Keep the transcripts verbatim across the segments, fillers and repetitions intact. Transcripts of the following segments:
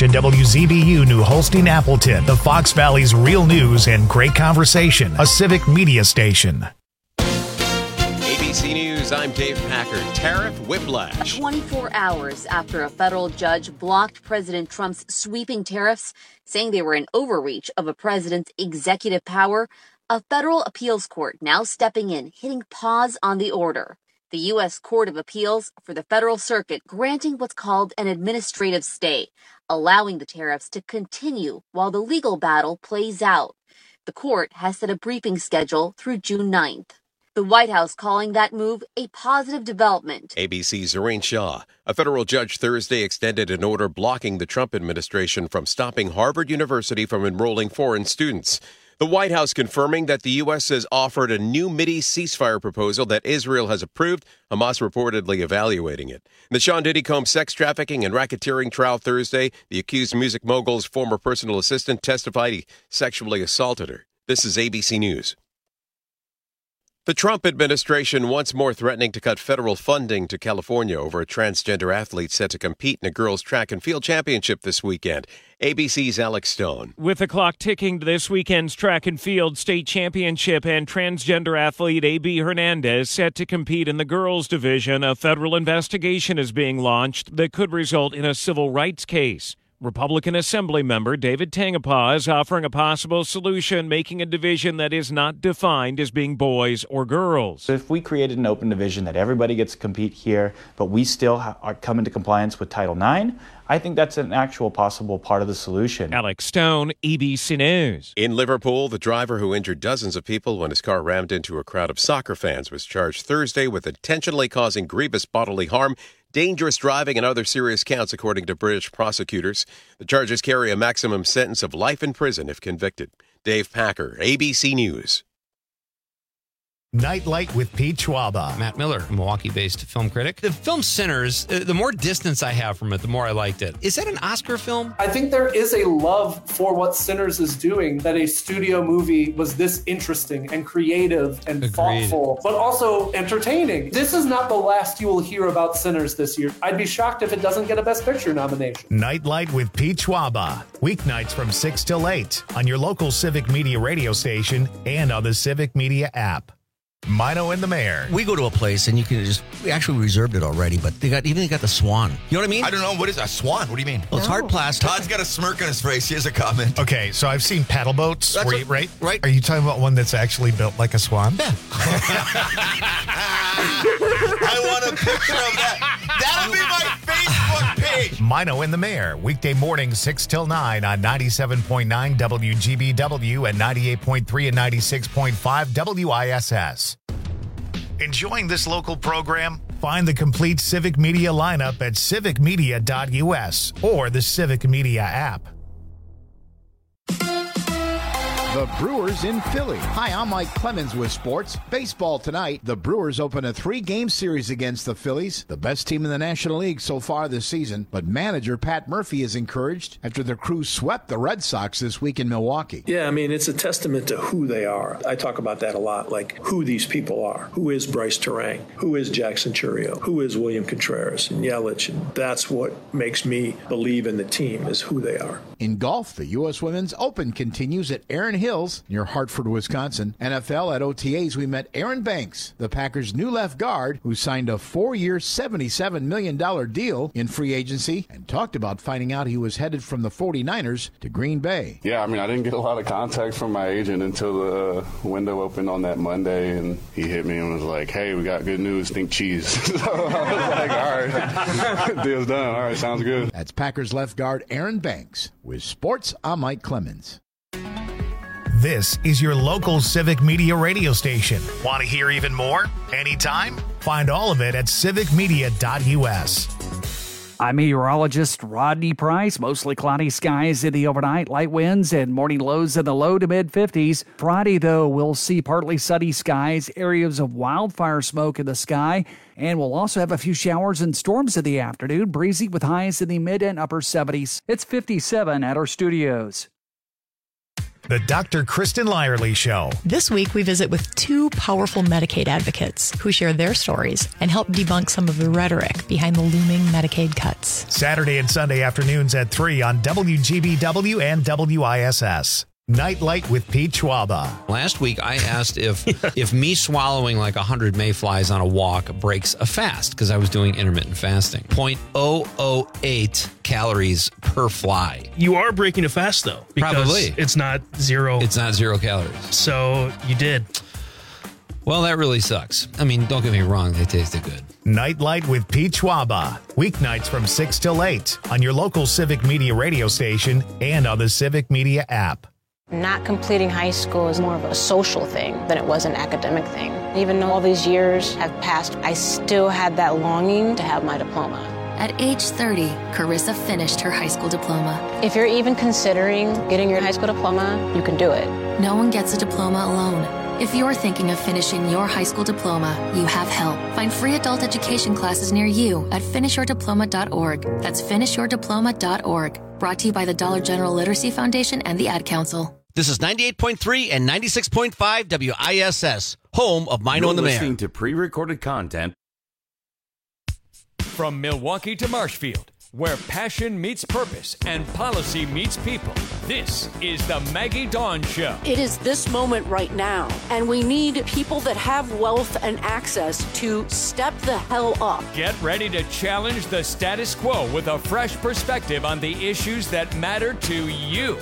station W Z B U New Holstein Appleton, the Fox Valley's real news and great conversation, a civic media station. A B C News, I'm Dave Packard. Tariff whiplash. twenty-four hours after a federal judge blocked President Trump's sweeping tariffs, saying they were an overreach of a president's executive power, a federal appeals court now stepping in, hitting pause on the order. The U S Court of Appeals for the Federal Circuit granting what's called an administrative stay, allowing the tariffs to continue while the legal battle plays out. The court has set a briefing schedule through June ninth. The White House calling that move a positive development. A B C's Zorain Shaw. A federal judge Thursday extended an order blocking the Trump administration from stopping Harvard University from enrolling foreign students. The White House confirming that the U S has offered a new Mideast ceasefire proposal that Israel has approved, Hamas reportedly evaluating it. In the Sean Diddy Combs sex trafficking and racketeering trial Thursday, the accused music mogul's former personal assistant testified he sexually assaulted her. This is A B C News. The Trump administration once more threatening to cut federal funding to California over a transgender athlete set to compete in a girls' track and field championship this weekend. A B C's Alex Stone. With the clock ticking to this weekend's track and field state championship, and transgender athlete A B Hernandez set to compete in the girls' division, a federal investigation is being launched that could result in a civil rights case. Republican Assembly member David Tangepaw is offering a possible solution, making a division that is not defined as being boys or girls. If we created an open division that everybody gets to compete here, but we still ha- are come into compliance with Title nine, I think that's an actual possible part of the solution. Alex Stone, A B C News. In Liverpool, the driver who injured dozens of people when his car rammed into a crowd of soccer fans was charged Thursday with intentionally causing grievous bodily harm, dangerous driving, and other serious counts, according to British prosecutors. The charges carry a maximum sentence of life in prison if convicted. Dave Packer, A B C News. Nightlight with Pete Schwaba. Matt Miller, a Milwaukee-based film critic. The film Sinners, uh, the more distance I have from it, the more I liked it. Is that an Oscar film? I think there is a love for what Sinners is doing, that a studio movie was this interesting and creative and Agreed. thoughtful, but also entertaining. This is not the last you will hear about Sinners this year. I'd be shocked if it doesn't get a Best Picture nomination. Nightlight with Pete Schwaba. Weeknights from six till eight on your local Civic Media radio station and on the Civic Media app. Mino and the Mayor. We go to a place and you can just, we actually reserved it already, but they got, even they got the Swan. You know what I mean? I don't know. What is a Swan? What do you mean? Well, it's hard plastic. Todd's got a smirk on his face. He has a comment. Okay, so I've seen paddle boats, That's where a- you, right? right. Are you talking about one that's actually built like a swan? Yeah. I want a picture of that. That'll be my Facebook page. Mino and the Mayor, weekday mornings six till nine on ninety-seven point nine W G B W and ninety-eight point three and ninety-six point five W I S S. Enjoying this local program? Find the complete Civic Media lineup at civic media dot U S or the Civic Media app. The Brewers in Philly. Hi, I'm Mike Clemens with sports. Baseball tonight. The Brewers open a three-game series against the Phillies, the best team in the National League so far this season. But manager Pat Murphy is encouraged after the Crew swept the Red Sox this week in Milwaukee. Yeah, I mean, it's a testament to who they are. I talk about that a lot, like who these people are. Who is Bryce Terang? Who is Jackson Churio? Who is William Contreras and Yelich? And that's what makes me believe in the team, is who they are. In golf, the U S Women's Open continues at Erin Hills near Hartford, Wisconsin. N F L at O T As, we met Aaron Banks, the Packers' new left guard, who signed a four-year, seventy-seven million dollars deal in free agency and talked about finding out he was headed from the forty-niners to Green Bay. Yeah, I mean, I didn't get a lot of contact from my agent until the uh, window opened on that Monday, and he hit me and was like, hey, we got good news, think cheese. So I was like, all right, deal's done. All right, sounds good. That's Packers left guard Aaron Banks. With sports, I'm Mike Clemens. This is your local Civic Media radio station. Want to hear even more? Anytime? Find all of it at civic media dot U S. I'm meteorologist Rodney Price. Mostly cloudy skies in the overnight, light winds and morning lows in the low to mid fifties. Friday, though, we'll see partly sunny skies, areas of wildfire smoke in the sky, and we'll also have a few showers and storms in the afternoon, breezy with highs in the mid and upper seventies. It's fifty-seven at our studios. The Doctor Kristen Lyerly Show. This week, we visit with two powerful Medicaid advocates who share their stories and help debunk some of the rhetoric behind the looming Medicaid cuts. Saturday and Sunday afternoons at three on W G B W and W I S S. Nightlight with Pete Schwaba. Last week, I asked if if me swallowing like one hundred mayflies on a walk breaks a fast, because I was doing intermittent fasting. zero point zero zero eight calories per fly. You are breaking a fast, though. Because Probably. It's not zero. It's not zero calories. So you did. Well, that really sucks. I mean, don't get me wrong. They tasted good. Nightlight with Pete Schwaba. Weeknights from six till eight on your local Civic Media radio station and on the Civic Media app. Not completing high school is more of a social thing than it was an academic thing. Even though all these years have passed, I still had that longing to have my diploma. At age thirty, Carissa finished her high school diploma. If you're even considering getting your high school diploma, you can do it. No one gets a diploma alone. If you're thinking of finishing your high school diploma, you have help. Find free adult education classes near you at finish your diploma dot org. That's finish your diploma dot org. Brought to you by the Dollar General Literacy Foundation and the Ad Council. This is ninety-eight point three and ninety-six point five W I S S, home of Mino and the Mayor. You're listening to pre-recorded content. From Milwaukee to Marshfield, where passion meets purpose and policy meets people, this is the Maggie Dawn Show. It is this moment right now, and we need people that have wealth and access to step the hell up. Get ready to challenge the status quo with a fresh perspective on the issues that matter to you.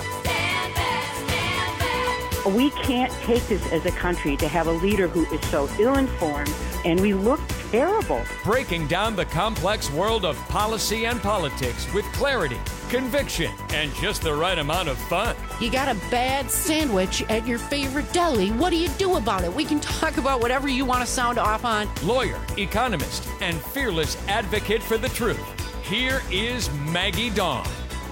We can't take this as a country to have a leader who is so ill-informed, and we look terrible. Breaking down the complex world of policy and politics with clarity, conviction, and just the right amount of fun. You got a bad sandwich at your favorite deli. What do you do about it? We can talk about whatever you want to sound off on. Lawyer, economist, and fearless advocate for the truth. Here is Maggie Dawn.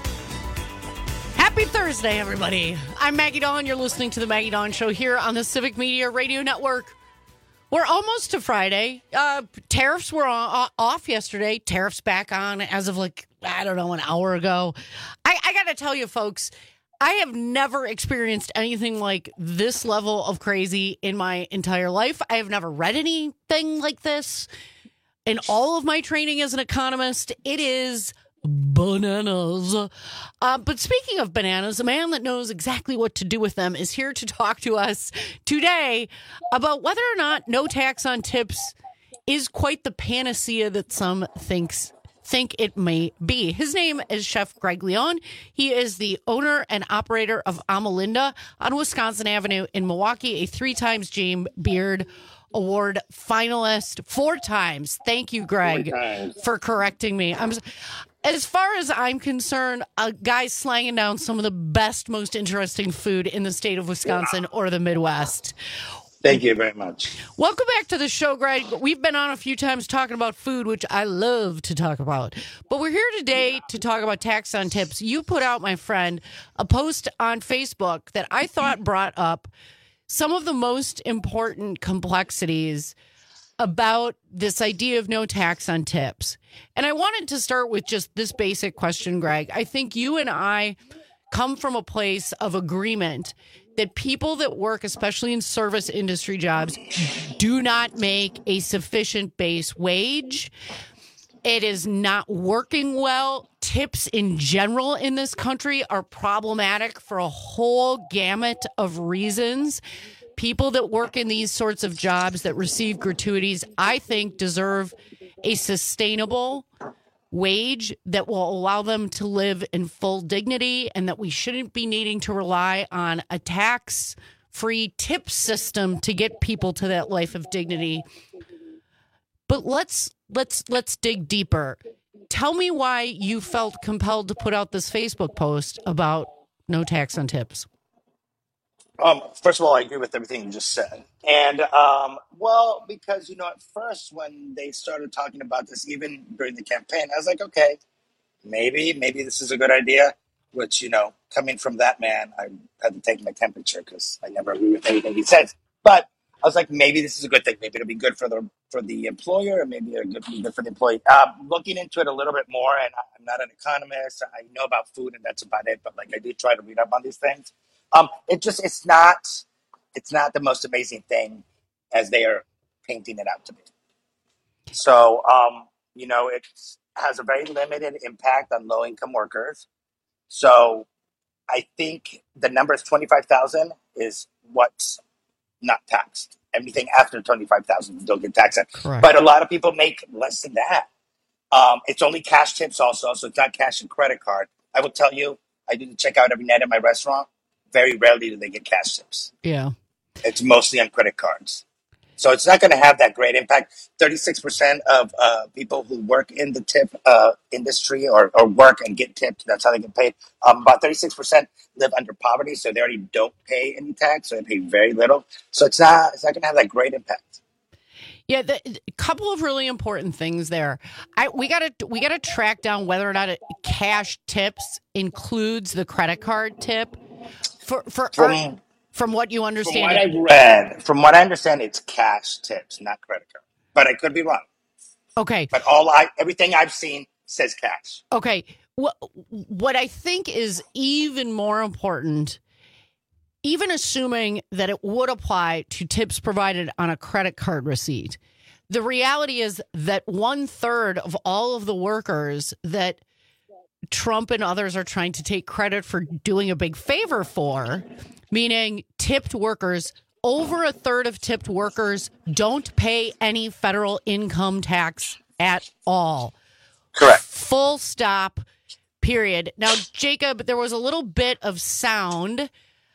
Happy Thursday, everybody. I'm Maggie Dawn. You're listening to the Maggie Dawn Show here on the Civic Media Radio Network. We're almost to Friday. Uh, tariffs were on, off yesterday. Tariffs back on as of like, I don't know, an hour ago. I, I got to tell you, folks, I have never experienced anything like this level of crazy in my entire life. I have never read anything like this. In all of my training as an economist, it is bananas. Uh, but speaking of bananas, a man that knows exactly what to do with them is here to talk to us today about whether or not no tax on tips is quite the panacea that some thinks think it may be. His name is Chef Greg Leon. He is the owner and operator of Amalinda on Wisconsin Avenue in Milwaukee, a three times James Beard Award finalist, four times. Thank you, Greg, for correcting me. I'm As far as I'm concerned, a guy slanging down some of the best, most interesting food in the state of Wisconsin or the Midwest. Thank you very much. Welcome back to the show, Greg. We've been on a few times talking about food, which I love to talk about. But we're here today to talk about tax on tips. You put out, my friend, a post on Facebook that I thought brought up some of the most important complexities about this idea of no tax on tips. And I wanted to start with just this basic question, Greg. I think you and I come from a place of agreement that people that work, especially in service industry jobs, do not make a sufficient base wage. It is not working well. Tips in general in this country are problematic for a whole gamut of reasons. People that work in these sorts of jobs that receive gratuities, I think, deserve a sustainable wage that will allow them to live in full dignity, and that we shouldn't be needing to rely on a tax-free tip system to get people to that life of dignity. But let's let's let's dig deeper. Tell me why you felt compelled to put out this Facebook post about no tax on tips. Um, first of all, I agree with everything you just said. And, um, well, because, you know, at first when they started talking about this, even during the campaign, I was like, okay, maybe, maybe this is a good idea, which, you know, coming from that man, I had to take my temperature because I never agree with anything he says. But I was like, maybe this is a good thing. Maybe it'll be good for the for the employer, or maybe it'll be good for the employee. Um, looking into it a little bit more, and I'm not an economist. I know about food, and that's about it. But, like, I do try to read up on these things. Um, it just it's not it's not the most amazing thing as they are painting it out to be. So um, you know, it has a very limited impact on low income workers. So I think the number is twenty-five thousand is what's not taxed. Everything after twenty-five thousand don't get taxed. Correct. But a lot of people make less than that. Um, it's only cash tips also, so it's not cash and credit card. I will tell you, I do the checkout every night at my restaurant. Very rarely do they get cash tips. Yeah. It's mostly on credit cards. So it's not going to have that great impact. thirty-six percent of uh, people who work in the tip uh, industry or, or work and get tipped, that's how they get paid. Um, about thirty-six percent live under poverty, so they already don't pay any tax, so they pay very little. So it's not it's not going to have that great impact. Yeah, the, a couple of really important things there. I we got to we got to track down whether or not it, cash tips includes the credit card tip. For for From, our, from what you from understand, what I've read, from what I understand, it's cash tips, not credit card. But I could be wrong. Okay. But all I everything I've seen says cash. Okay. What what I think is even more important, even assuming that it would apply to tips provided on a credit card receipt, the reality is that one third of all of the workers that Trump and others are trying to take credit for doing a big favor for, meaning tipped workers, over a third of tipped workers don't pay any federal income tax at all. Correct. Full stop, period. Now, Jacob, there was a little bit of sound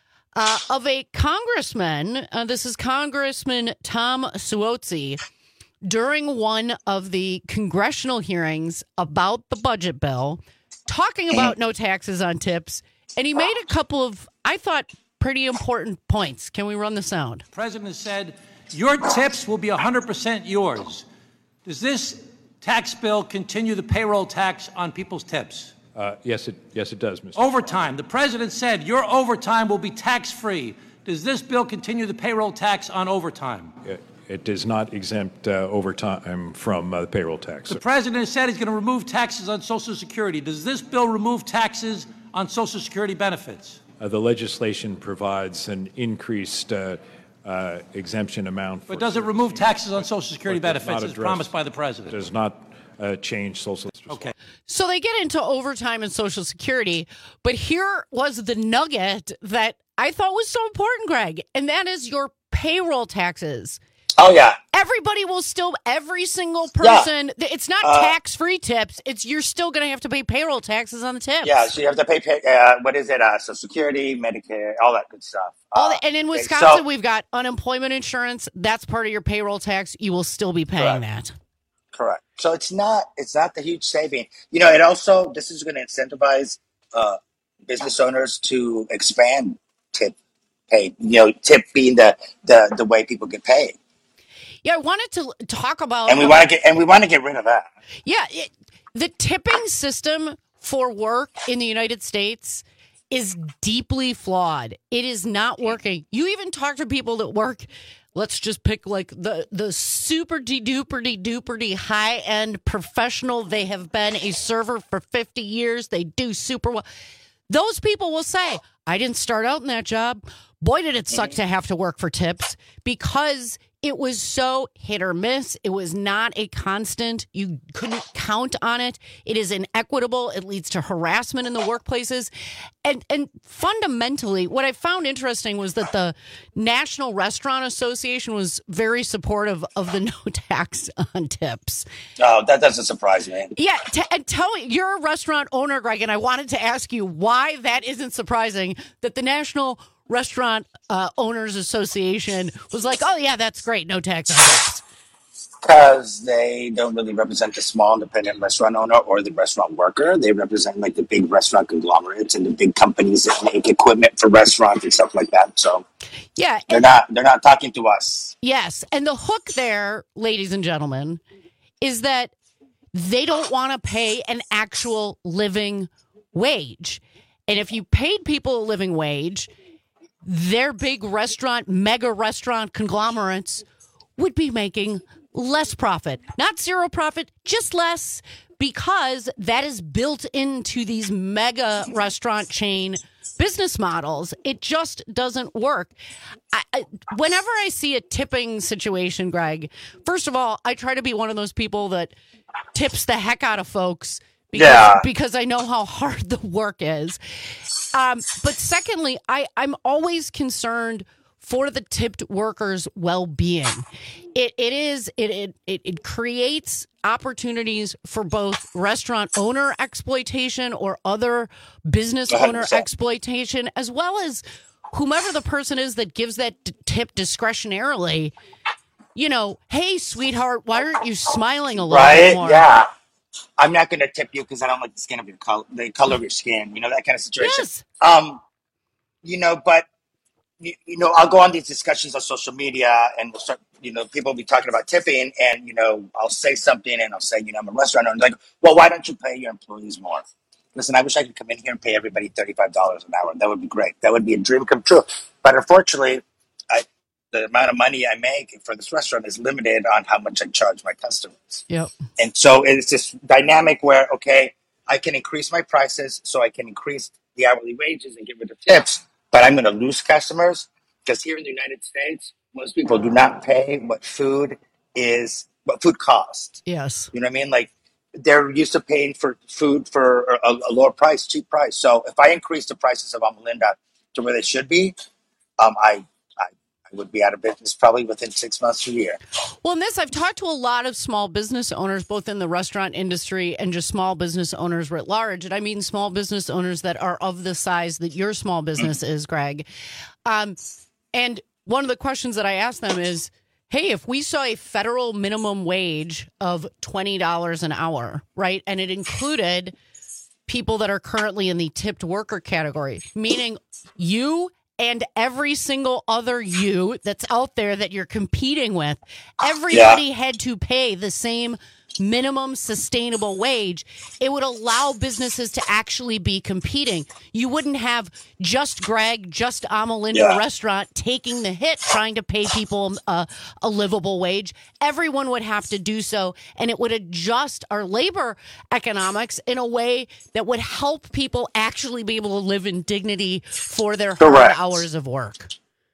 uh, of a congressman. Uh, this is Congressman Tom Suozzi during one of the congressional hearings about the budget bill, talking about no taxes on tips. And he made a couple of, I thought, pretty important points. Can we run the sound? The president said, your tips will be one hundred percent yours. Does this tax bill continue the payroll tax on people's tips? Uh, yes, it yes it does, Mister Overtime. The president said your overtime will be tax-free. Does this bill continue the payroll tax on overtime? It, it does not exempt uh, overtime from uh, the payroll tax. The president said he's going to remove taxes on Social Security. Does this bill remove taxes on Social Security benefits? Uh, the legislation provides an increased uh, uh, exemption amount. For but does it remove taxes on Social Security benefits as address, promised by the president? Does not uh, change Social Security. Okay. So they get into overtime and Social Security, but here was the nugget that I thought was so important, Greg, and that is your payroll taxes. Oh, yeah. Everybody will still, every single person, yeah. It's not uh, tax-free tips. It's you're still going to have to pay payroll taxes on the tips. Yeah, so you have to pay, pay uh, what is it, uh, Social Security, Medicare, all that good stuff. All uh, the, and in Wisconsin, so, we've got unemployment insurance. That's part of your payroll tax. You will still be paying correct. that. Correct. So it's not, it's not the huge saving. You know, it also, this is going to incentivize uh, business owners to expand tip pay, you know, tip being the, the, the way people get paid. Yeah, I wanted to talk about, and we want to get and we want to get rid of that. Yeah, it, the tipping system for work in the United States is deeply flawed. It is not working. You even talk to people that work. Let's just pick like the the super de duper de duper de high end professional. They have been a server for fifty years. They do super well. Those people will say, "I didn't start out in that job. Boy, did it suck to have to work for tips because." It was so hit or miss. It was not a constant. You couldn't count on it. It is inequitable. It leads to harassment in the workplaces. And and fundamentally, what I found interesting was that the National Restaurant Association was very supportive of the no tax on tips. Oh, that doesn't surprise me. Yeah, t- and tell me, you're a restaurant owner, Greg, and I wanted to ask you why that isn't surprising that the National Restaurant uh, Owners Association was like, oh, yeah, that's great. No tax on tips. Because they don't really represent the small independent restaurant owner or the restaurant worker. They represent like the big restaurant conglomerates and the big companies that make equipment for restaurants and stuff like that. So yeah, they're not they're not talking to us. Yes. And the hook there, ladies and gentlemen, is that they don't want to pay an actual living wage. And if you paid people a living wage, their big restaurant, mega restaurant conglomerates would be making less profit. Not zero profit, just less, because that is built into these mega restaurant chain business models. It just doesn't work. I, I, whenever I see a tipping situation, Greg, first of all, I try to be one of those people that tips the heck out of folks because, Yeah. because I know how hard the work is. Um, but secondly, I, I'm always concerned for the tipped workers' well-being. It it is it it it, it creates opportunities for both restaurant owner exploitation or other business one hundred owner percent. exploitation, as well as whomever the person is that gives that d- tip discretionarily. You know, hey, sweetheart, why aren't you smiling a little bit Right? more? Yeah. I'm not going to tip you because I don't like the skin of your color, the color of your skin. You know, that kind of situation. Yes. Um, you know, but you, you know, I'll go on these discussions on social media, and we'll start. You know, people will be talking about tipping, and you know, I'll say something, and I'll say, you know, I'm a restaurant owner. And like, well, why don't you pay your employees more? Listen, I wish I could come in here and pay everybody thirty-five dollars an hour. That would be great. That would be a dream come true. But unfortunately, I, the amount of money I make for this restaurant is limited on how much I charge my customers. Yep. And so it's this dynamic where, okay, I can increase my prices so I can increase the hourly wages and get rid of tips, but I'm going to lose customers because here in the United States, most people do not pay what food is, what food costs. Yes. You know what I mean? Like they're used to paying for food for a, a lower price, cheap price. So if I increase the prices of Amalinda to where they should be, um, I, I, I would be out of business probably within six months to a year. Well, in this, I've talked to a lot of small business owners, both in the restaurant industry and just small business owners writ large. And I mean small business owners that are of the size that your small business is, Greg. Um, and one of the questions that I ask them is, hey, if we saw a federal minimum wage of twenty dollars an hour, right, and it included people that are currently in the tipped worker category, meaning you and every single other you that's out there that you're competing with, everybody Yeah. had to pay the same minimum sustainable wage, it would allow businesses to actually be competing. You wouldn't have just Greg, just Amalinda Yeah. restaurant taking the hit trying to pay people a, a livable wage. Everyone would have to do so, and it would adjust our labor economics in a way that would help people actually be able to live in dignity for their hard Correct. hours of work.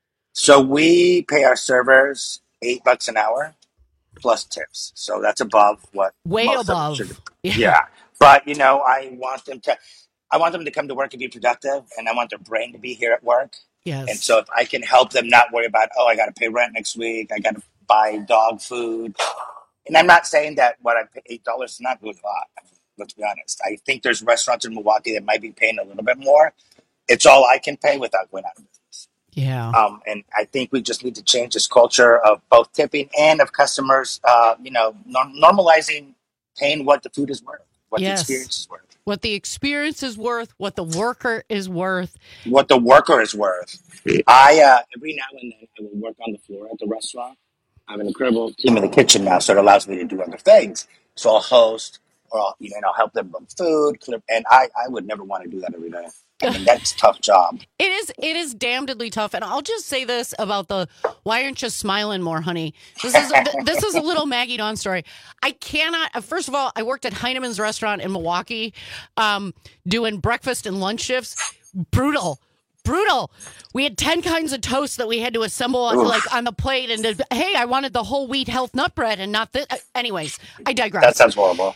So we pay our servers eight bucks an hour plus tips. So that's above what Way most of them above. should- Yeah. Yeah. But you know, I want them to I want them to come to work and be productive, and I want their brain to be here at work. Yes. And so if I can help them not worry about, oh, I got to pay rent next week, I got to buy dog food. And I'm not saying that what I pay eight dollars is not really a lot. I mean, let's be honest. I think there's restaurants in Milwaukee that might be paying a little bit more. It's all I can pay without going out of business. Yeah. Um, and I think we just need to change this culture of both tipping and of customers, uh, you know, norm- normalizing paying what the food is worth, what Yes. the experience is worth, What the experience is worth, what the worker is worth. what the worker is worth. I uh, every now and then I will work on the floor at the restaurant. I have an incredible team in the kitchen now, so it allows me to do other things. So I'll host, or I'll, you know, and I'll help them run food, clear, and I, I would never want to do that every day. I mean, that's a tough job. It is it is damnedly tough, and I'll just say this about the why aren't you smiling more, honey? This is this is a little Maggie Dawn story. I cannot. First of all, I worked at Heinemann's restaurant in Milwaukee, um, doing breakfast and lunch shifts. Brutal, brutal. We had ten kinds of toast that we had to assemble on, Oof. like on the plate, and to, hey, I wanted the whole wheat health nut bread and not this. Anyways, I digress. That sounds horrible.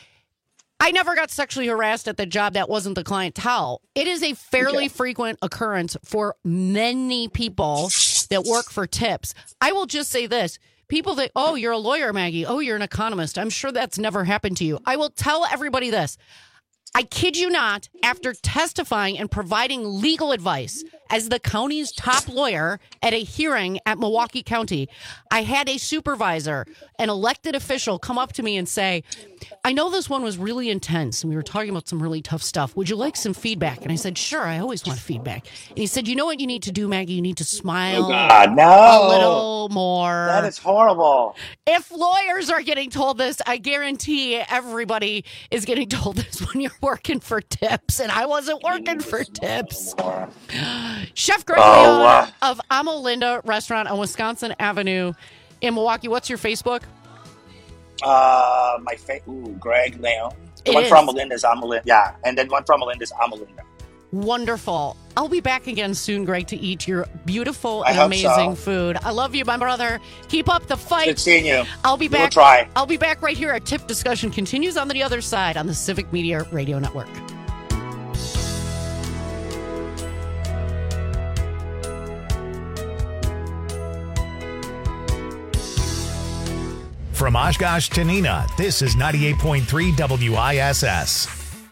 I never got sexually harassed at the job. That wasn't the clientele. It is a fairly Okay. frequent occurrence for many people that work for tips. I will just say this. People that, oh, you're a lawyer, Maggie. Oh, you're an economist. I'm sure that's never happened to you. I will tell everybody this. I kid you not, after testifying and providing legal advice as the county's top lawyer at a hearing at Milwaukee County, I had a supervisor, an elected official, come up to me and say, I know this one was really intense and we were talking about some really tough stuff. Would you like some feedback? And I said, sure, I always want feedback. And he said, you know what you need to do, Maggie? You need to smile Oh, God, no. a little more. That is horrible. If lawyers are getting told this, I guarantee everybody is getting told this when you're working for tips. And I wasn't working for tips. Chef Greg Oh, Leon wow. of Amalinda Restaurant on Wisconsin Avenue in Milwaukee. What's your Facebook? Uh, my fa- ooh, Greg Leon. The It one is. from Melinda's Amalinda. Yeah, and then one from Melinda's Amalinda. Wonderful. I'll be back again soon, Greg, to eat your beautiful I and hope amazing so. food. I love you, my brother. Keep up the fight. Good seeing you. I'll be We'll back. try. I'll be back right here. Our tip discussion continues on the other side on the Civic Media Radio Network. From Oshkosh to Neenah, this is ninety-eight point three W I S S.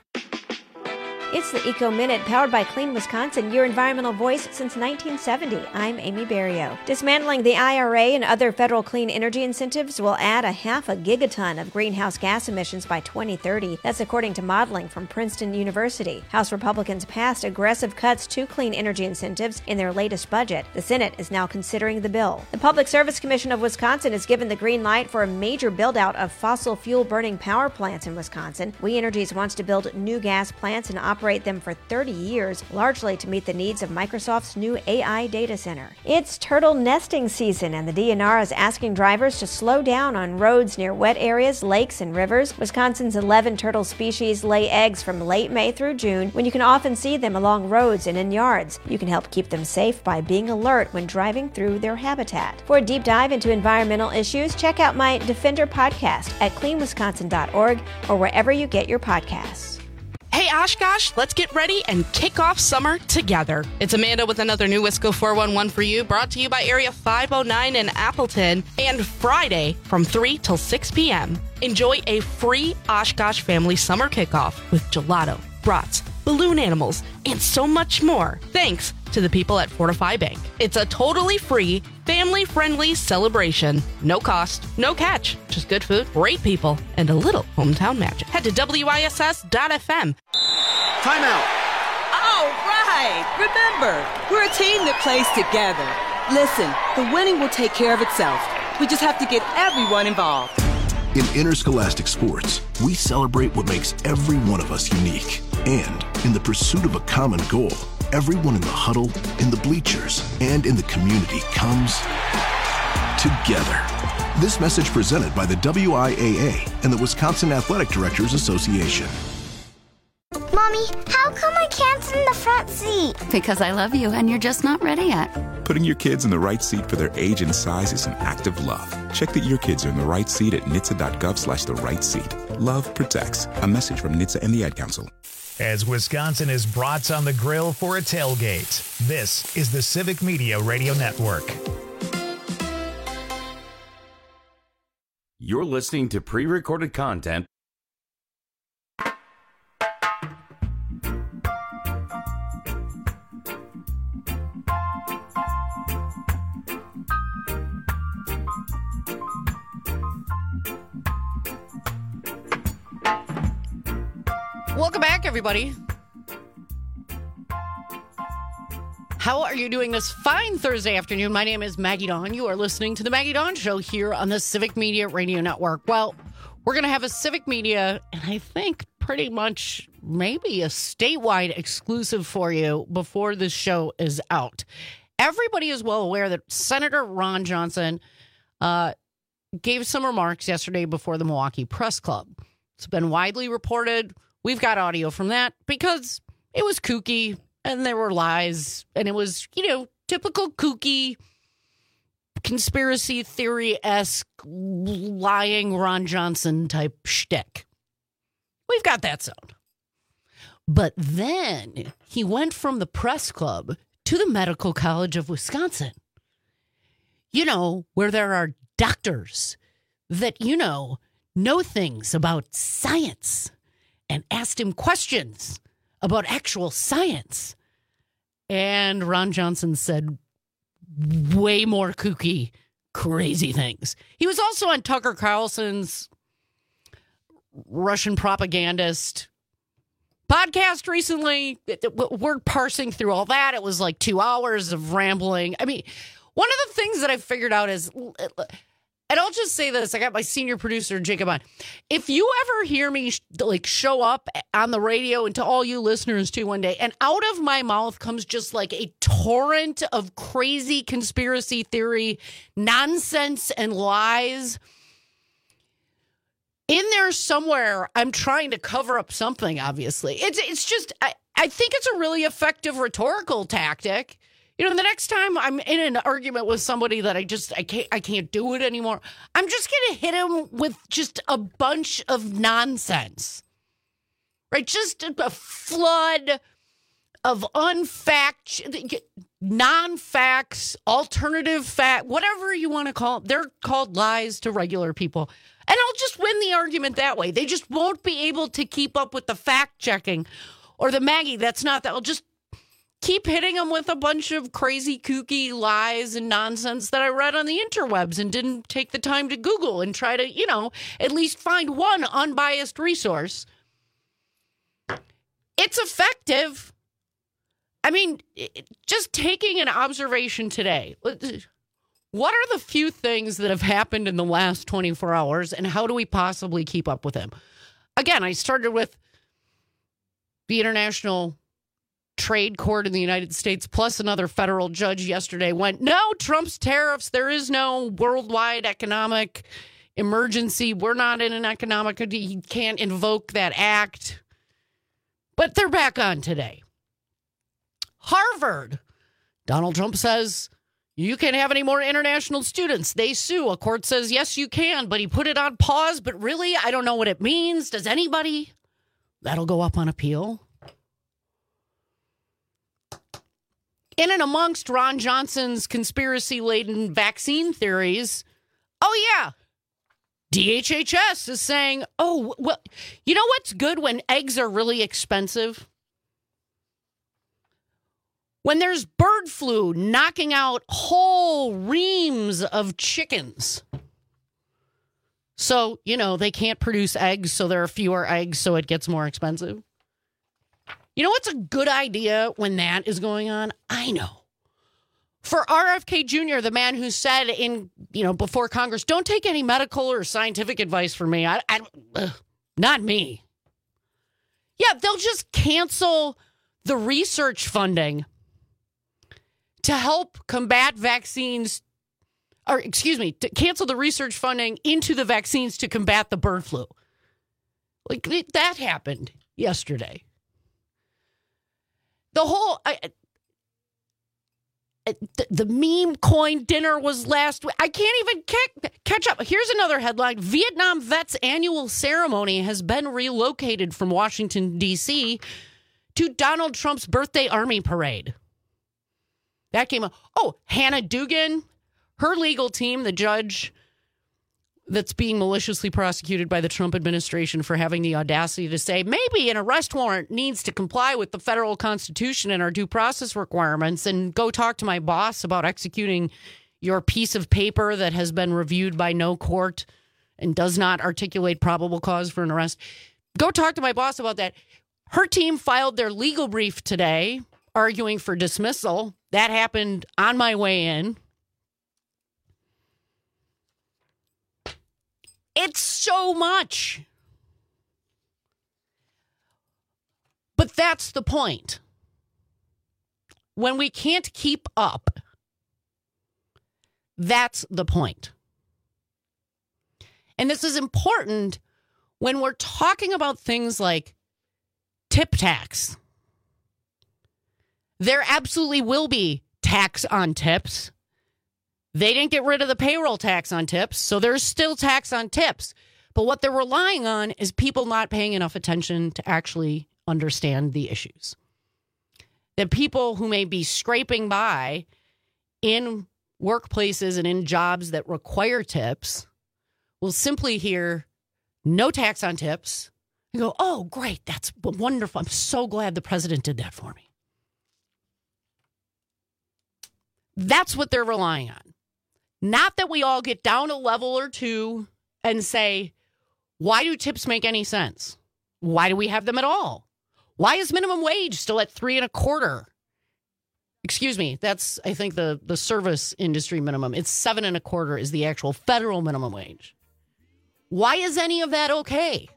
It's the Eco Minute, powered by Clean Wisconsin, your environmental voice since nineteen seventy. I'm Amy Berrio. Dismantling the I R A and other federal clean energy incentives will add a half a gigaton of greenhouse gas emissions by twenty thirty. That's according to modeling from Princeton University. House Republicans passed aggressive cuts to clean energy incentives in their latest budget. The Senate is now considering the bill. The Public Service Commission of Wisconsin has given the green light for a major build-out of fossil fuel-burning power plants in Wisconsin. We Energies wants to build new gas plants and operate them for thirty years, largely to meet the needs of Microsoft's new A I data center. It's turtle nesting season, and the D N R is asking drivers to slow down on roads near wet areas, lakes, and rivers. Wisconsin's eleven turtle species lay eggs from late May through June, when you can often see them along roads and in yards. You can help keep them safe by being alert when driving through their habitat. For a deep dive into environmental issues, check out my Defender podcast at clean wisconsin dot org or wherever you get your podcasts. Hey Oshkosh, let's get ready and kick off summer together. It's Amanda with another new Wisco four one one for you, brought to you by Area five oh nine in Appleton, and Friday from three till six p.m. Enjoy a free Oshkosh family summer kickoff with gelato, brats, balloon animals, and so much more, thanks to the people at Fortify Bank. It's a totally free, family-friendly celebration. No cost, no catch, just good food, great people, and a little hometown magic. Head to W I S S dot F M. Timeout. All right. Remember, we're a team that plays together. Listen, the winning will take care of itself. We just have to get everyone involved. In interscholastic sports, we celebrate what makes every one of us unique. And in the pursuit of a common goal, everyone in the huddle, in the bleachers, and in the community comes together. This message presented by the W I A A and the Wisconsin Athletic Directors Association. Mommy, how come I can't sit in the front seat? Because I love you and you're just not ready yet. Putting your kids in the right seat for their age and size is an act of love. Check that your kids are in the right seat at N H T S A dot gov slash the right seat. Love protects. A message from N H T S A and the Ad Council. As Wisconsin is brats on the grill for a tailgate, this is the Civic Media Radio Network. You're listening to pre-recorded content. Welcome back, everybody. How are you doing this fine Thursday afternoon? My name is Maggie Dawn. You are listening to the Maggie Dawn Show here on the Civic Media Radio Network. Well, we're going to have a Civic Media, and I think pretty much maybe a statewide exclusive for you before this show is out. Everybody is well aware that Senator Ron Johnson uh, gave some remarks yesterday before the Milwaukee Press Club. It's been widely reported. We've got audio from that because it was kooky and there were lies and it was, you know, typical kooky conspiracy theory-esque lying Ron Johnson type shtick. We've got that sound. But then he went from the press club to the Medical College of Wisconsin. You know, where there are doctors that, you know, know things about science, and asked him questions about actual science. And Ron Johnson said way more kooky, crazy things. He was also on Tucker Carlson's Russian propagandist podcast recently. We're parsing through all that. It was like two hours of rambling. I mean, one of the things that I figured out is... And I'll just say this. I got my senior producer, Jacob, on. If you ever hear me like show up on the radio, and to all you listeners too one day, and out of my mouth comes just like a torrent of crazy conspiracy theory, nonsense, and lies, in there somewhere, I'm trying to cover up something, obviously. It's it's just, I, I think it's a really effective rhetorical tactic. You know, the next time I'm in an argument with somebody that I just I can't I can't do it anymore, I'm just gonna hit him with just a bunch of nonsense. Right? Just a flood of unfact, non-facts, alternative fact, whatever you want to call it. They're called lies to regular people. And I'll just win the argument that way. They just won't be able to keep up with the fact-checking or the Maggie. That's not that. I'll just keep hitting them with a bunch of crazy, kooky lies and nonsense that I read on the interwebs and didn't take the time to Google and try to, you know, at least find one unbiased resource. It's effective. I mean, just taking an observation today, what are the few things that have happened in the last twenty-four hours, and how do we possibly keep up with them? Again, I started with the International Trade Court in the United States, plus another federal judge yesterday went, no, Trump's tariffs, there is no worldwide economic emergency. We're not in an economic, he can't invoke that act. But they're back on today. Harvard. Donald Trump says, you can't have any more international students. They sue. A court says, yes, you can, but he put it on pause. But really, I don't know what it means. Does anybody? That'll go up on appeal. In and amongst Ron Johnson's conspiracy-laden vaccine theories, oh, yeah, D H H S is saying, oh, well, you know what's good when eggs are really expensive? When there's bird flu knocking out whole reams of chickens. So, you know, they can't produce eggs, so there are fewer eggs, so it gets more expensive. You know what's a good idea when that is going on? I know. For R F K Junior, the man who said in, you know, before Congress, don't take any medical or scientific advice from me. I, I ugh, not me. Yeah, they'll just cancel the research funding to help combat vaccines, or excuse me, to cancel the research funding into the vaccines to combat the bird flu. Like that happened yesterday. The whole, I, the, the meme coin dinner was last week. I can't even ca- catch up. Here's another headline. Vietnam vets' annual ceremony has been relocated from Washington, D C to Donald Trump's birthday army parade. That came up. Oh, Hannah Dugan, her legal team, the judge that's being maliciously prosecuted by the Trump administration for having the audacity to say maybe an arrest warrant needs to comply with the federal constitution and our due process requirements, and go talk to my boss about executing your piece of paper that has been reviewed by no court and does not articulate probable cause for an arrest. Go talk to my boss about that. Her team filed their legal brief today arguing for dismissal. That happened on my way in. It's so much. But that's the point. When we can't keep up, that's the point. And this is important when we're talking about things like tip tax. There absolutely will be tax on tips. They didn't get rid of the payroll tax on tips, so there's still tax on tips. But what they're relying on is people not paying enough attention to actually understand the issues. That people who may be scraping by in workplaces and in jobs that require tips will simply hear no tax on tips and go, oh, great, that's wonderful. I'm so glad the president did that for me. That's what they're relying on. Not that we all get down a level or two and say, why do tips make any sense? Why do we have them at all? Why is minimum wage still at three and a quarter? Excuse me, that's, I think, the, the service industry minimum. It's seven and a quarter is the actual federal minimum wage. Why is any of that okay?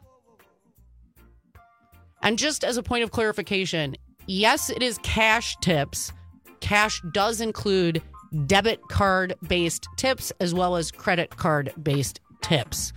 And just as a point of clarification, yes, it is cash tips. Cash does include debit card-based tips as well as credit card-based tips.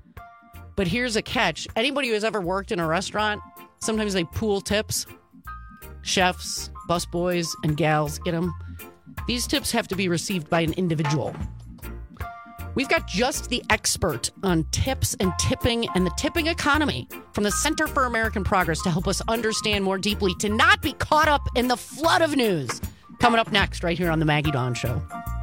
But here's a catch. Anybody who has ever worked in a restaurant, sometimes they pool tips. chefs, busboys, and gals, get them? These tips have to be received by an individual. We've got just the expert on tips and tipping and the tipping economy from the Center for American Progress to help us understand more deeply, to not be caught up in the flood of news. Coming up next, right here on The Maggie Dawn Show.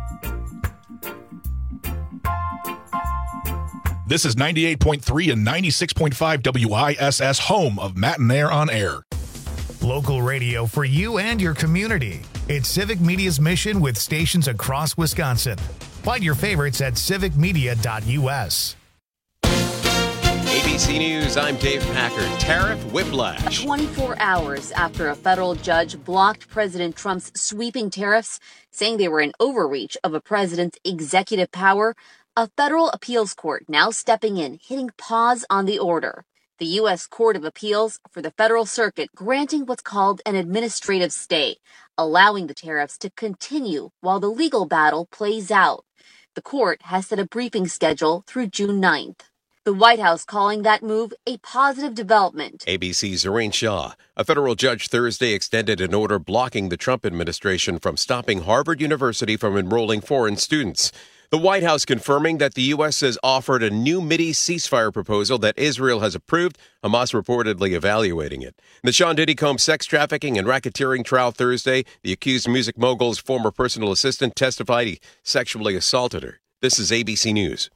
This is ninety-eight point three and ninety-six point five W I S S, home of Matt and Air on Air. Local radio for you and your community. It's Civic Media's mission with stations across Wisconsin. Find your favorites at civic media dot U S. A B C News, I'm Dave Packard. Tariff whiplash. twenty-four hours after a federal judge blocked President Trump's sweeping tariffs, saying they were an overreach of a president's executive power, a federal appeals court now stepping in, hitting pause on the order. The U S Court of Appeals for the Federal Circuit granting what's called an administrative stay, allowing the tariffs to continue while the legal battle plays out. The court has set a briefing schedule through June ninth. The White House calling that move a positive development. A B C's Zorain Shaw. A federal judge Thursday extended an order blocking the Trump administration from stopping Harvard University from enrolling foreign students. The White House confirming that the U S has offered a new Mideast ceasefire proposal that Israel has approved, Hamas reportedly evaluating it. In the Sean Diddy Combs sex trafficking and racketeering trial Thursday, the accused music mogul's former personal assistant testified he sexually assaulted her. This is A B C News.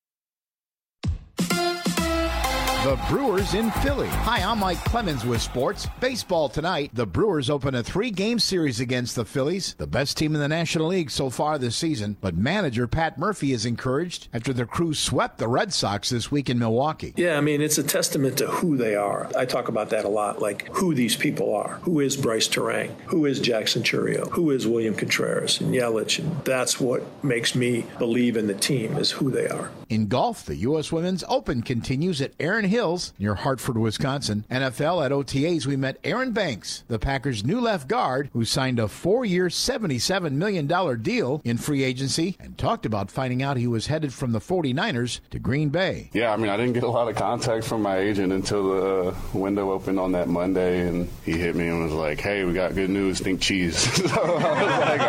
The Brewers in Philly. Hi, I'm Mike Clemens with sports. Baseball tonight. The Brewers open a three-game series against the Phillies, the best team in the National League so far this season. But manager Pat Murphy is encouraged after the crew swept the Red Sox this week in Milwaukee. Yeah, I mean, it's a testament to who they are. I talk about that a lot, like who these people are. Who is Bryce Terang? Who is Jackson Churio? Who is William Contreras and Yelich? And that's what makes me believe in the team, is who they are. In golf, the U S Women's Open continues at Erin Hills near Hartford, Wisconsin. N F L at O T As, we met Aaron Banks, the Packers' new left guard, who signed a four-year, seventy-seven million dollars deal in free agency and talked about finding out he was headed from the forty-niners to Green Bay. Yeah, I mean, I didn't get a lot of contact from my agent until the uh, window opened on that Monday, and he hit me and was like, hey, we got good news, think cheese. So I was like,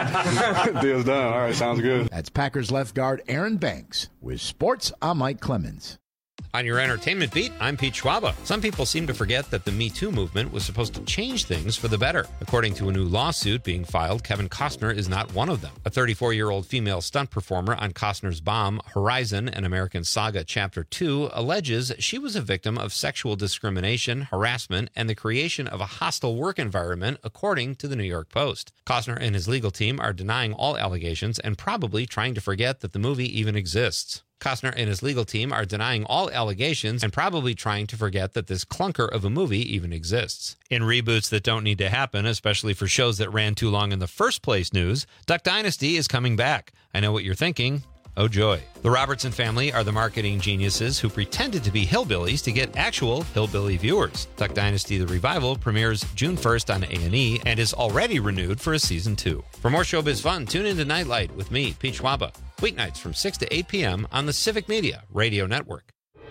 all right, deal's done. All right, sounds good. That's Packers left guard Aaron Banks. With sports, I'm Mike Clemens. On your entertainment beat, I'm Pete Schwaba. Some people seem to forget that the Me Too movement was supposed to change things for the better. According to a new lawsuit being filed, Kevin Costner is not one of them. A thirty-four-year-old female stunt performer on Costner's Bomb, Horizon, an American Saga Chapter two, alleges she was a victim of sexual discrimination, harassment, and the creation of a hostile work environment, according to the New York Post. Costner and his legal team are denying all allegations and probably trying to forget that the movie even exists. Costner and his legal team are denying all allegations and probably trying to forget that this clunker of a movie even exists. In reboots that don't need to happen, especially for shows that ran too long in the first place news, Duck Dynasty is coming back. I know what you're thinking. Oh, joy. The Robertson family are the marketing geniuses who pretended to be hillbillies to get actual hillbilly viewers. Duck Dynasty The Revival premieres June first on A and E and is already renewed for a season two. For more showbiz fun, tune into Nightlight with me, Pete Schwaba. Weeknights from six to eight p.m. on the Civic Media Radio Network.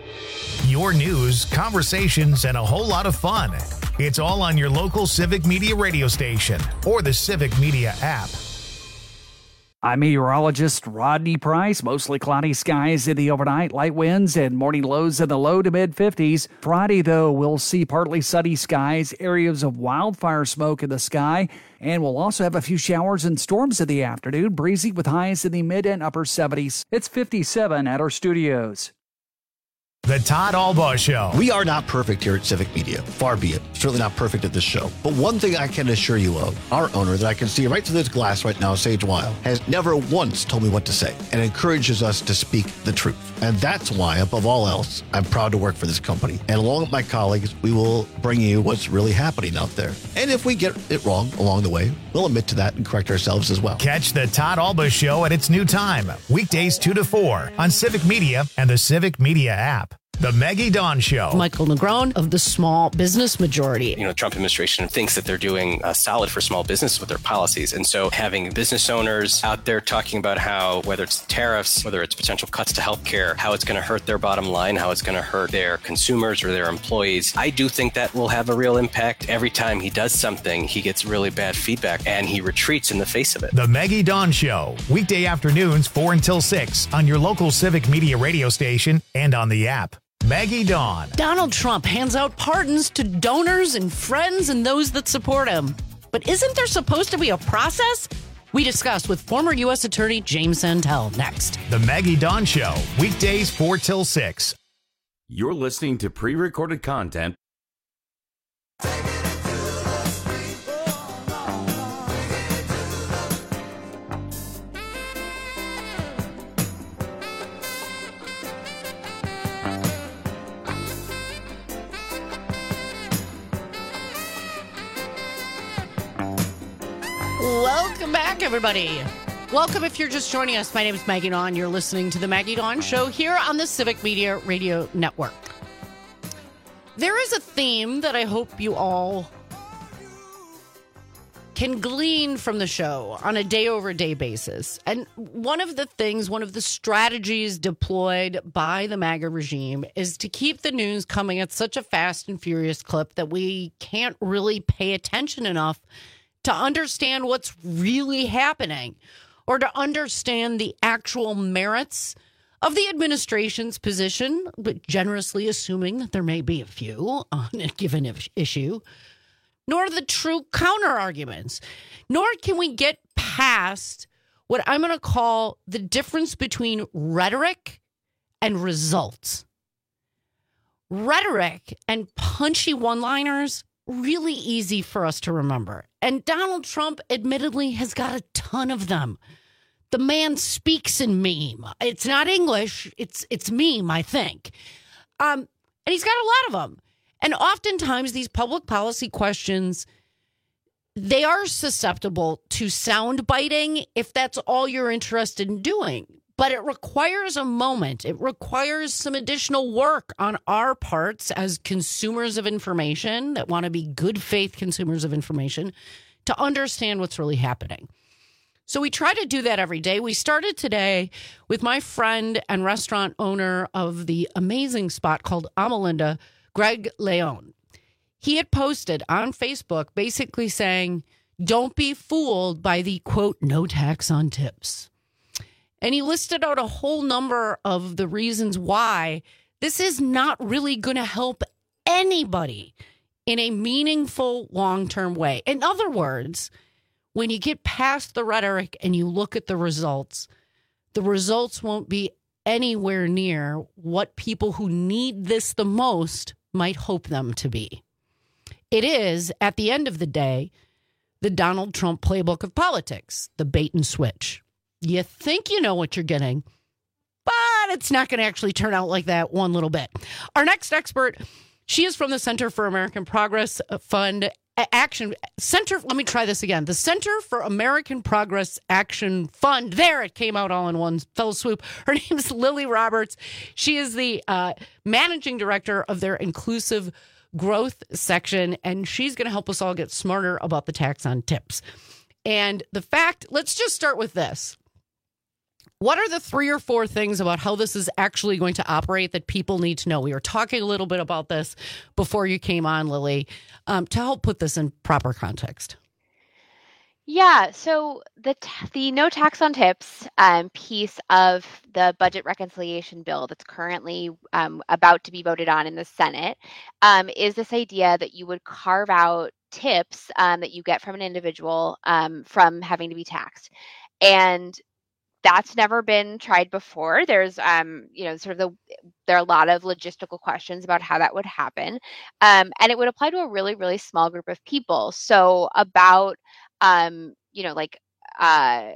Your news, conversations, and a whole lot of fun. It's all on your local Civic Media radio station or the Civic Media app. I'm meteorologist Rodney Price. Mostly cloudy skies in the overnight, light winds and morning lows in the low to mid fifties. Friday, though, we'll see partly sunny skies, areas of wildfire smoke in the sky, and we'll also have a few showers and storms in the afternoon, breezy with highs in the mid and upper seventies. It's fifty-seven at our studios. The Todd Albaugh Show. We are not perfect here at Civic Media. Far be it. Certainly not perfect at this show. But one thing I can assure you of, our owner that I can see right through this glass right now, Sage Weil, has never once told me what to say and encourages us to speak the truth. And that's why, above all else, I'm proud to work for this company. And along with my colleagues, we will bring you what's really happening out there. And if we get it wrong along the way, we'll admit to that and correct ourselves as well. Catch the Todd Albaugh Show at its new time, weekdays two to four on Civic Media and the Civic Media app. The Maggie Dawn Show. Michael Negron of the Small Business Majority. You know, the Trump administration thinks that they're doing uh, solid for small business with their policies. And so having business owners out there talking about how, whether it's tariffs, whether it's potential cuts to healthcare, how it's going to hurt their bottom line, how it's going to hurt their consumers or their employees, I do think that will have a real impact. Every time he does something, he gets really bad feedback and he retreats in the face of it. The Maggie Dawn Show. Weekday afternoons, four until six on your local Civic Media radio station and on the app. Maggie Dawn. Donald Trump hands out pardons to donors and friends and those that support him. But isn't there supposed to be a process? We discuss with former U S Attorney James Santel next. The Maggie Dawn Show. Weekdays four till six. You're listening to pre-recorded content. Welcome back, everybody. Welcome if you're just joining us. My name is Maggie Dawn. You're listening to the Maggie Dawn Show here on the Civic Media Radio Network. There is a theme that I hope you all can glean from the show on a day-over-day basis. And one of the things, one of the strategies deployed by the MAGA regime is to keep the news coming at such a fast and furious clip that we can't really pay attention enough to understand what's really happening or to understand the actual merits of the administration's position, but generously assuming that there may be a few on a given issue, nor the true counter arguments, nor can we get past what I'm going to call the difference between rhetoric and results. Rhetoric and punchy one-liners, really easy for us to remember. And Donald Trump, admittedly, has got a ton of them. The man speaks in meme. It's not English. It's it's meme, I think. Um, and he's got a lot of them. And oftentimes, these public policy questions, they are susceptible to sound biting if that's all you're interested in doing. But it requires a moment. It requires some additional work on our parts as consumers of information that want to be good faith consumers of information to understand what's really happening. So we try to do that every day. We started today with my friend and restaurant owner of the amazing spot called Amalinda, Greg Leone. He had posted on Facebook basically saying, don't be fooled by the, quote, no tax on tips. And he listed out a whole number of the reasons why this is not really going to help anybody in a meaningful long-term way. In other words, when you get past the rhetoric and you look at the results, the results won't be anywhere near what people who need this the most might hope them to be. It is, at the end of the day, the Donald Trump playbook of politics, the bait and switch. You think you know what you're getting, but it's not going to actually turn out like that one little bit. Our next expert, she is from the Center for American Progress Fund Action Center. Let me try this again. The Center for American Progress Action Fund. There, it came out all in one fell swoop. Her name is Lily Roberts. She is the uh, managing director of their inclusive growth section, and she's going to help us all get smarter about the tax on tips. And the fact, let's just start with this. What are the three or four things about how this is actually going to operate that people need to know? We were talking a little bit about this before you came on, Lily, um, to help put this in proper context. Yeah, so the t- the no tax on tips um, piece of the budget reconciliation bill that's currently um, about to be voted on in the Senate um, is this idea that you would carve out tips um, that you get from an individual um, from having to be taxed. And that's never been tried before. There's, um, you know, sort of the, there are a lot of logistical questions about how that would happen. Um, and it would apply to a really, really small group of people. So about, um, you know, like, uh,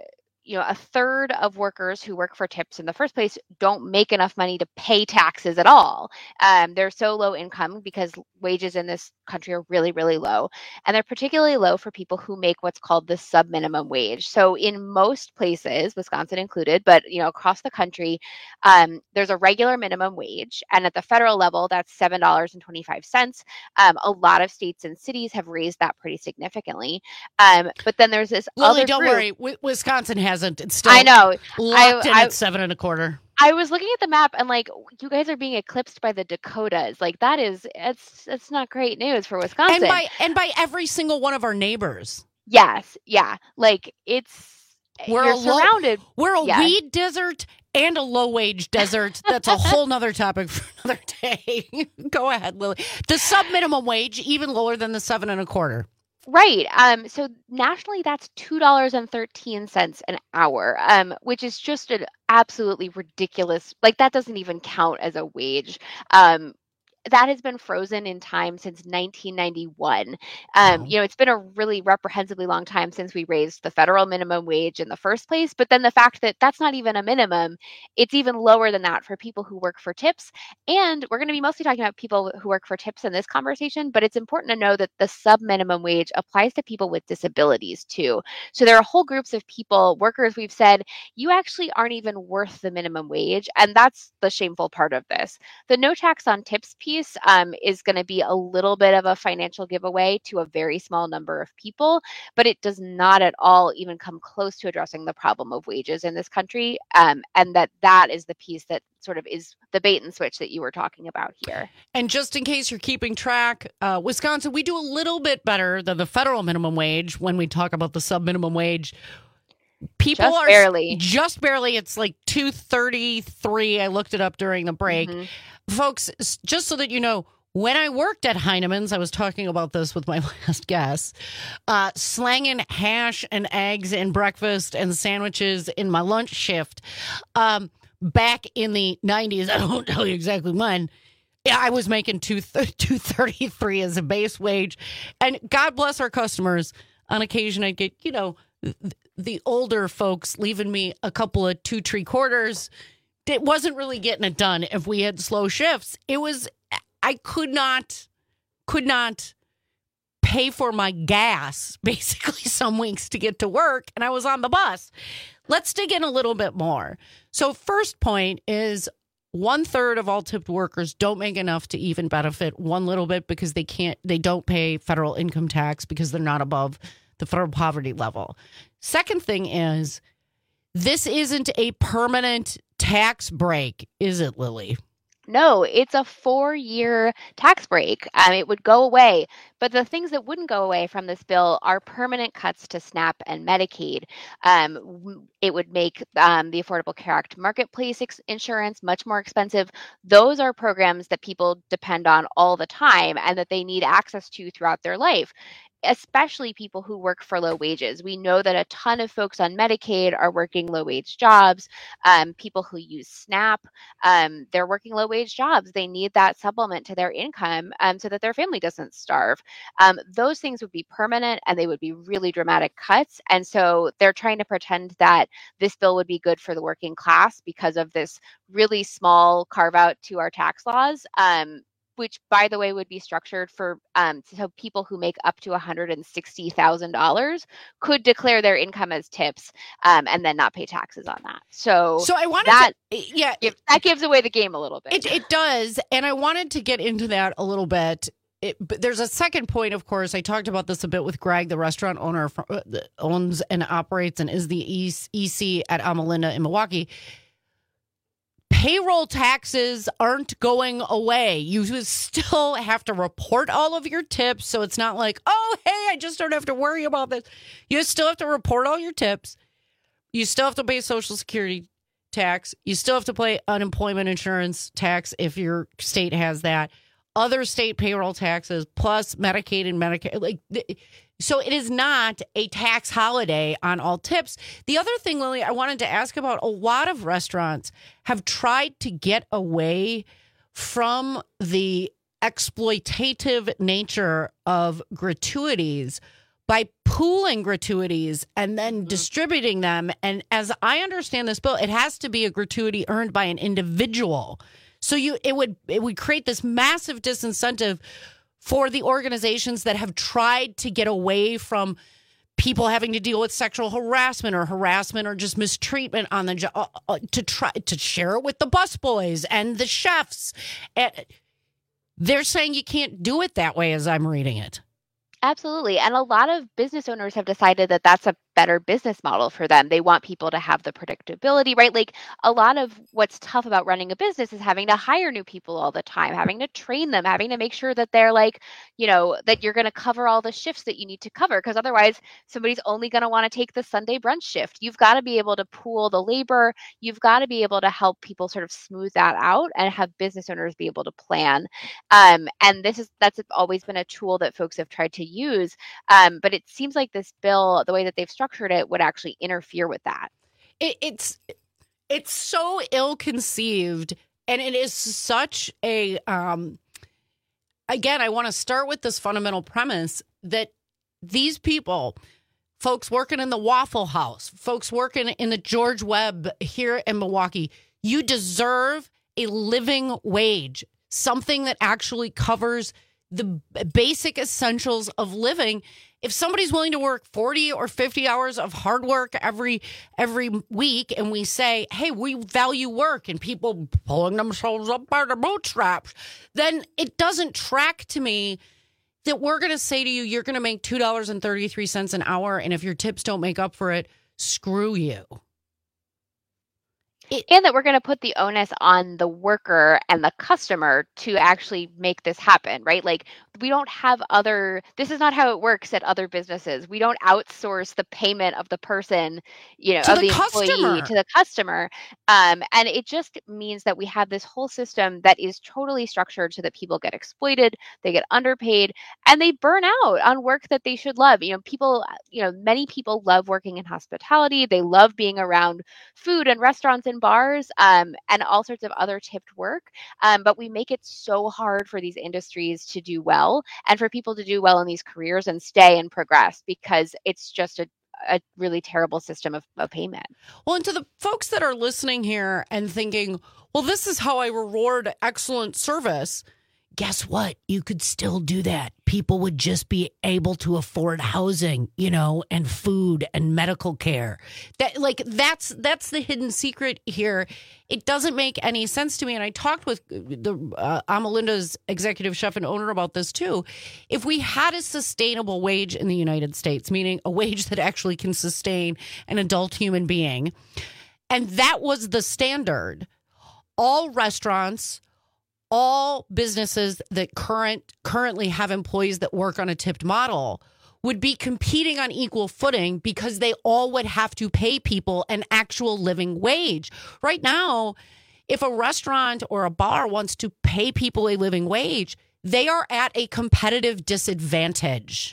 you know, a third of workers who work for tips in the first place don't make enough money to pay taxes at all. Um, they're so low income because wages in this country are really, really low. And they're particularly low for people who make what's called the sub-minimum wage. So in most places, Wisconsin included, but, you know, across the country, um, there's a regular minimum wage. And at the federal level, that's seven dollars and twenty-five cents. Um, a lot of states and cities have raised that pretty significantly. Um, but then there's this Lily, other don't group. worry. W- Wisconsin hasn't. It's still I know. locked I, in I, at seven and a quarter. I was looking at the map and like, you guys are being eclipsed by the Dakotas. Like that is, it's, it's not great news for Wisconsin. And by, and by every single one of our neighbors. Yes. Yeah. Like it's, we're you're a low, surrounded. We're a yeah. weed desert and a low wage desert. That's a whole nother topic for another day. Go ahead, Lily. The sub minimum wage, even lower than the seven and a quarter. Right. Um, so nationally, that's two dollars and thirteen cents an hour, um, which is just an absolutely ridiculous, like that doesn't even count as a wage. Um, that has been frozen in time since nineteen ninety-one. Um, you know, it's been a really reprehensibly long time since we raised the federal minimum wage in the first place. But then the fact that that's not even a minimum, it's even lower than that for people who work for tips. And we're going to be mostly talking about people who work for tips in this conversation, but it's important to know that the sub minimum wage applies to people with disabilities too. So there are whole groups of people, workers, we've said, you actually aren't even worth the minimum wage. And that's the shameful part of this. The no tax on tips piece Um, is going to be a little bit of a financial giveaway to a very small number of people, but it does not at all even come close to addressing the problem of wages in this country. Um, and that that is the piece that sort of is the bait and switch that you were talking about here. And just in case you're keeping track, uh, Wisconsin, we do a little bit better than the federal minimum wage when we talk about the sub minimum wage. People just are barely. Just barely. It's like two thirty-three. I looked it up during the break. Mm-hmm. Folks, just so that you know, when I worked at Heinemann's, I was talking about this with my last guest, uh, slanging hash and eggs and breakfast and sandwiches in my lunch shift um, back in the nineties. I won't tell you exactly when. Yeah, I was making two thirty-three as a base wage. And God bless our customers. On occasion, I'd get, you know, the older folks leaving me a couple of two, three quarters. It wasn't really getting it done if we had slow shifts. It was, I could not, could not pay for my gas basically some weeks to get to work, and I was on the bus. Let's dig in a little bit more. So first point is one third of all tipped workers don't make enough to even benefit one little bit because they can't, they don't pay federal income tax because they're not above the federal poverty level. Second thing is, this isn't a permanent tax break, is it, Lily? No, it's a four-year tax break. Um, it would go away. But the things that wouldn't go away from this bill are permanent cuts to SNAP and Medicaid. Um, it would make um, the Affordable Care Act marketplace ex- insurance much more expensive. Those are programs that people depend on all the time and that they need access to throughout their life, especially people who work for low wages. We know that a ton of folks on Medicaid are working low wage jobs. Um, people who use SNAP, um, they're working low wage jobs. They need that supplement to their income um, so that their family doesn't starve. Um, those things would be permanent and they would be really dramatic cuts. And so they're trying to pretend that this bill would be good for the working class because of this really small carve out to our tax laws. Um, which, by the way, would be structured for um, so people who make up to one hundred sixty thousand dollars could declare their income as tips um, and then not pay taxes on that. So, so I wanted that, to, yeah, give, that gives away the game a little bit. It, it does, and I wanted to get into that a little bit. It, but there's a second point, of course. I talked about this a bit with Greg, the restaurant owner from, uh, that owns and operates and is the E C at Amalinda in Milwaukee. Payroll taxes aren't going away. You still have to report all of your tips. So it's not like, oh, hey, I just don't have to worry about this. You still have to report all your tips. You still have to pay Social Security tax. You still have to pay unemployment insurance tax if your state has that. Other state payroll taxes, plus Medicaid and Medicare. Like, so it is not a tax holiday on all tips. The other thing, Lily, I wanted to ask about, a lot of restaurants have tried to get away from the exploitative nature of gratuities by pooling gratuities and then distributing them. And as I understand this bill, it has to be a gratuity earned by an individual. So you it would it would create this massive disincentive for the organizations that have tried to get away from people having to deal with sexual harassment or harassment or just mistreatment on the job, uh, to try to share it with the busboys and the chefs. And they're saying you can't do it that way as I'm reading it. Absolutely. And a lot of business owners have decided that that's a better business model for them. They want people to have the predictability, right? Like a lot of what's tough about running a business is having to hire new people all the time, having to train them, having to make sure that they're like, you know, that you're going to cover all the shifts that you need to cover, because otherwise somebody's only going to want to take the Sunday brunch shift. You've got to be able to pool the labor. You've got to be able to help people sort of smooth that out and have business owners be able to plan. Um, and this is, that's always been a tool that folks have tried to use. Um, but it seems like this bill, the way that they've structured it, would actually interfere with that. It, it's it's so ill-conceived, and it is such a um, again, I want to start with this fundamental premise that these people, folks working in the Waffle House, folks working in the George Webb here in Milwaukee, you deserve a living wage, something that actually covers the basic essentials of living. If somebody's willing to work forty or fifty hours of hard work every every week, and we say, hey, we value work, and people pulling themselves up by their bootstraps, then it doesn't track to me that we're going to say to you, you're going to make two dollars and thirty-three cents an hour, and if your tips don't make up for it, screw you. It, and that we're going to put the onus on the worker and the customer to actually make this happen, right? Like we don't have other, this is not how it works at other businesses. We don't outsource the payment of the person, you know, to of the, the employee customer. to the customer. Um, and it just means that we have this whole system that is totally structured so that people get exploited, they get underpaid, and they burn out on work that they should love. You know, people, you know, many people love working in hospitality. They love being around food and restaurants and bars, um, and all sorts of other tipped work. Um, but we make it so hard for these industries to do well and for people to do well in these careers and stay and progress, because it's just a, a really terrible system of, of payment. Well, and to the folks that are listening here and thinking, well, this is how I reward excellent service. Guess what? You could still do that. People would just be able to afford housing, you know, and food and medical care. That like that's that's the hidden secret here. It doesn't make any sense to me. And I talked with the uh, Amalinda's executive chef and owner about this too. If we had a sustainable wage in the United States, meaning a wage that actually can sustain an adult human being, and that was the standard, all restaurants, all businesses that current currently have employees that work on a tipped model would be competing on equal footing, because they all would have to pay people an actual living wage. Right now, if a restaurant or a bar wants to pay people a living wage, they are at a competitive disadvantage.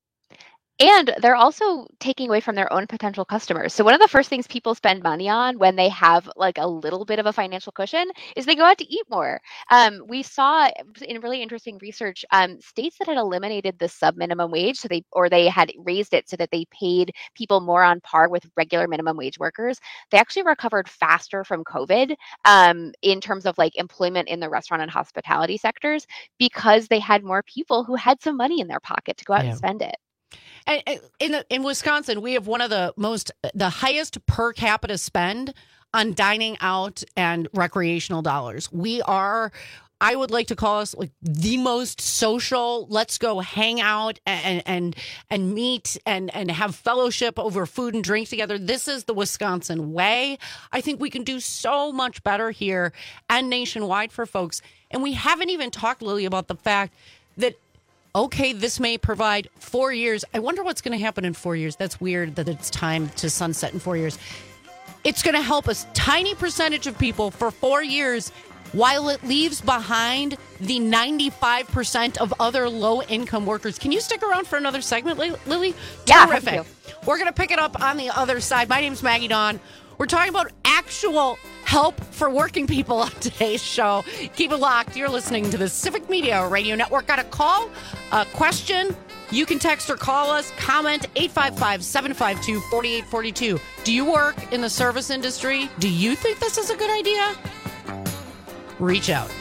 And they're also taking away from their own potential customers. So one of the first things people spend money on when they have like a little bit of a financial cushion is they go out to eat more. Um, we saw in really interesting research, um, states that had eliminated the sub minimum wage, so they or they had raised it so that they paid people more on par with regular minimum wage workers. They actually recovered faster from COVID um, in terms of like employment in the restaurant and hospitality sectors, because they had more people who had some money in their pocket to go out Yeah. and spend it. And in in Wisconsin, we have one of the most, the highest per capita spend on dining out and recreational dollars. We are, I would like to call us like the most social. Let's go hang out and and and meet and and have fellowship over food and drink together. This is the Wisconsin way. I think we can do so much better here and nationwide for folks. And we haven't even talked, Lily, about the fact that, okay, this may provide four years. I wonder what's going to happen in four years. That's weird that it's time to sunset in four years. It's going to help a tiny percentage of people for four years while it leaves behind the ninety-five percent of other low-income workers. Can you stick around for another segment, Lily? Yeah, Terrific. We're going to pick it up on the other side. My name's Maggie Dawn. We're talking about actual help for working people on today's show. Keep it locked. You're listening to the Civic Media Radio Network. Got a call, a question, You can text or call us, comment eight five five, seven five two, four eight four two. Do you work in the service industry? Do you think this is a good idea? Reach out.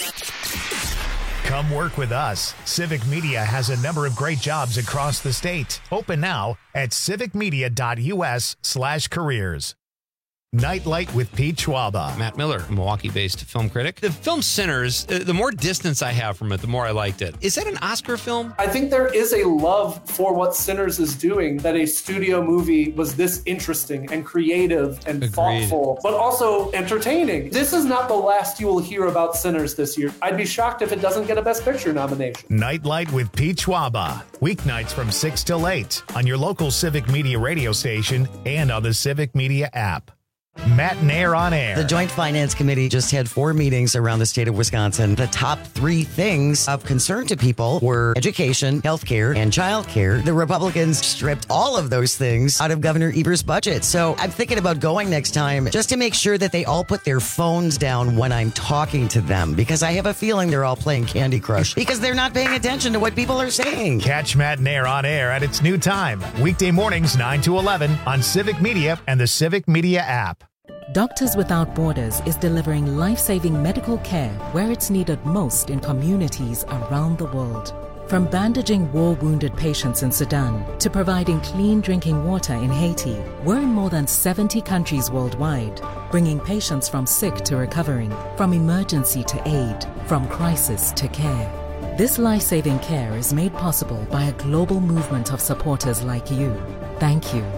Come work with us. Civic Media has a number of great jobs across the state. Open now at civicmedia.us slash careers. Nightlight with Pete Schwaba. Matt Miller, Milwaukee-based film critic. The film Sinners, uh, the more distance I have from it, the more I liked it. Is that an Oscar film? I think there is a love for what Sinners is doing, that a studio movie was this interesting and creative and Agreed. thoughtful, but also entertaining. This is not the last you will hear about Sinners this year. I'd be shocked if it doesn't get a Best Picture nomination. Nightlight with Pete Schwaba. Weeknights from six till eight on your local Civic Media radio station and on the Civic Media app. Matt Nair on air. The Joint Finance Committee just had four meetings around the state of Wisconsin. The top three things of concern to people were education, healthcare, and childcare. The Republicans stripped all of those things out of Governor Evers' budget. So I'm thinking about going next time just to make sure that they all put their phones down when I'm talking to them, because I have a feeling they're all playing Candy Crush because they're not paying attention to what people are saying. Catch Matt Nair on air at its new time. Weekday mornings nine to eleven on Civic Media and the Civic Media app. Doctors Without Borders is delivering life-saving medical care where it's needed most in communities around the world. From bandaging war-wounded patients in Sudan to providing clean drinking water in Haiti, we're in more than seventy countries worldwide, bringing patients from sick to recovering, from emergency to aid, from crisis to care. This life-saving care is made possible by a global movement of supporters like you. Thank you.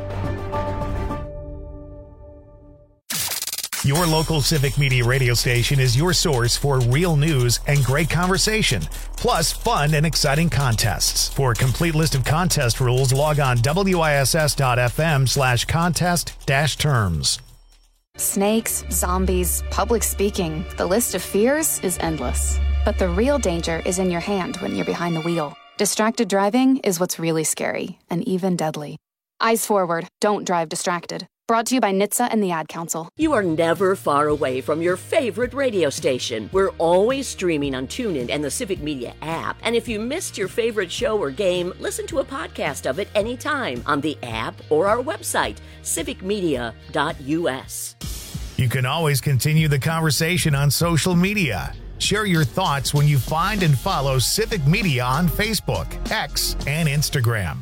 Your local Civic Media radio station is your source for real news and great conversation, plus fun and exciting contests. For a complete list of contest rules, log on wiss.fm slash contest dash terms. Snakes, zombies, public speaking. The list of fears is endless. But the real danger is in your hand when you're behind the wheel. Distracted driving is what's really scary and even deadly. Eyes forward. Don't drive distracted. Brought to you by N H T S A and the Ad Council. You are never far away from your favorite radio station. We're always streaming on TuneIn and the Civic Media app. And if you missed your favorite show or game, listen to a podcast of it anytime on the app or our website, civic media dot u s. You can always continue the conversation on social media. Share your thoughts when you find and follow Civic Media on Facebook, X, and Instagram.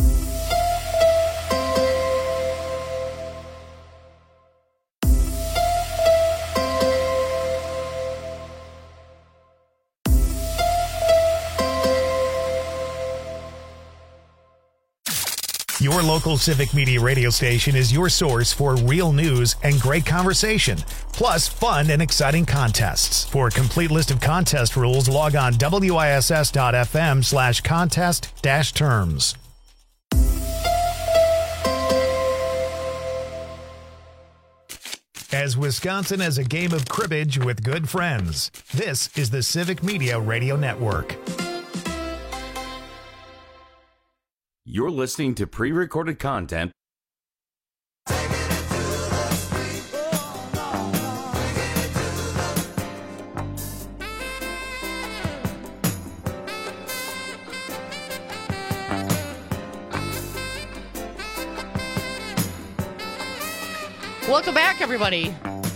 Your local Civic Media radio station is your source for real news and great conversation, plus fun and exciting contests. For a complete list of contest rules, log on wiss.fm slash contest dash terms. As Wisconsin has a game of cribbage with good friends, this is the Civic Media Radio Network. You're listening to pre-recorded content. Welcome back, everybody.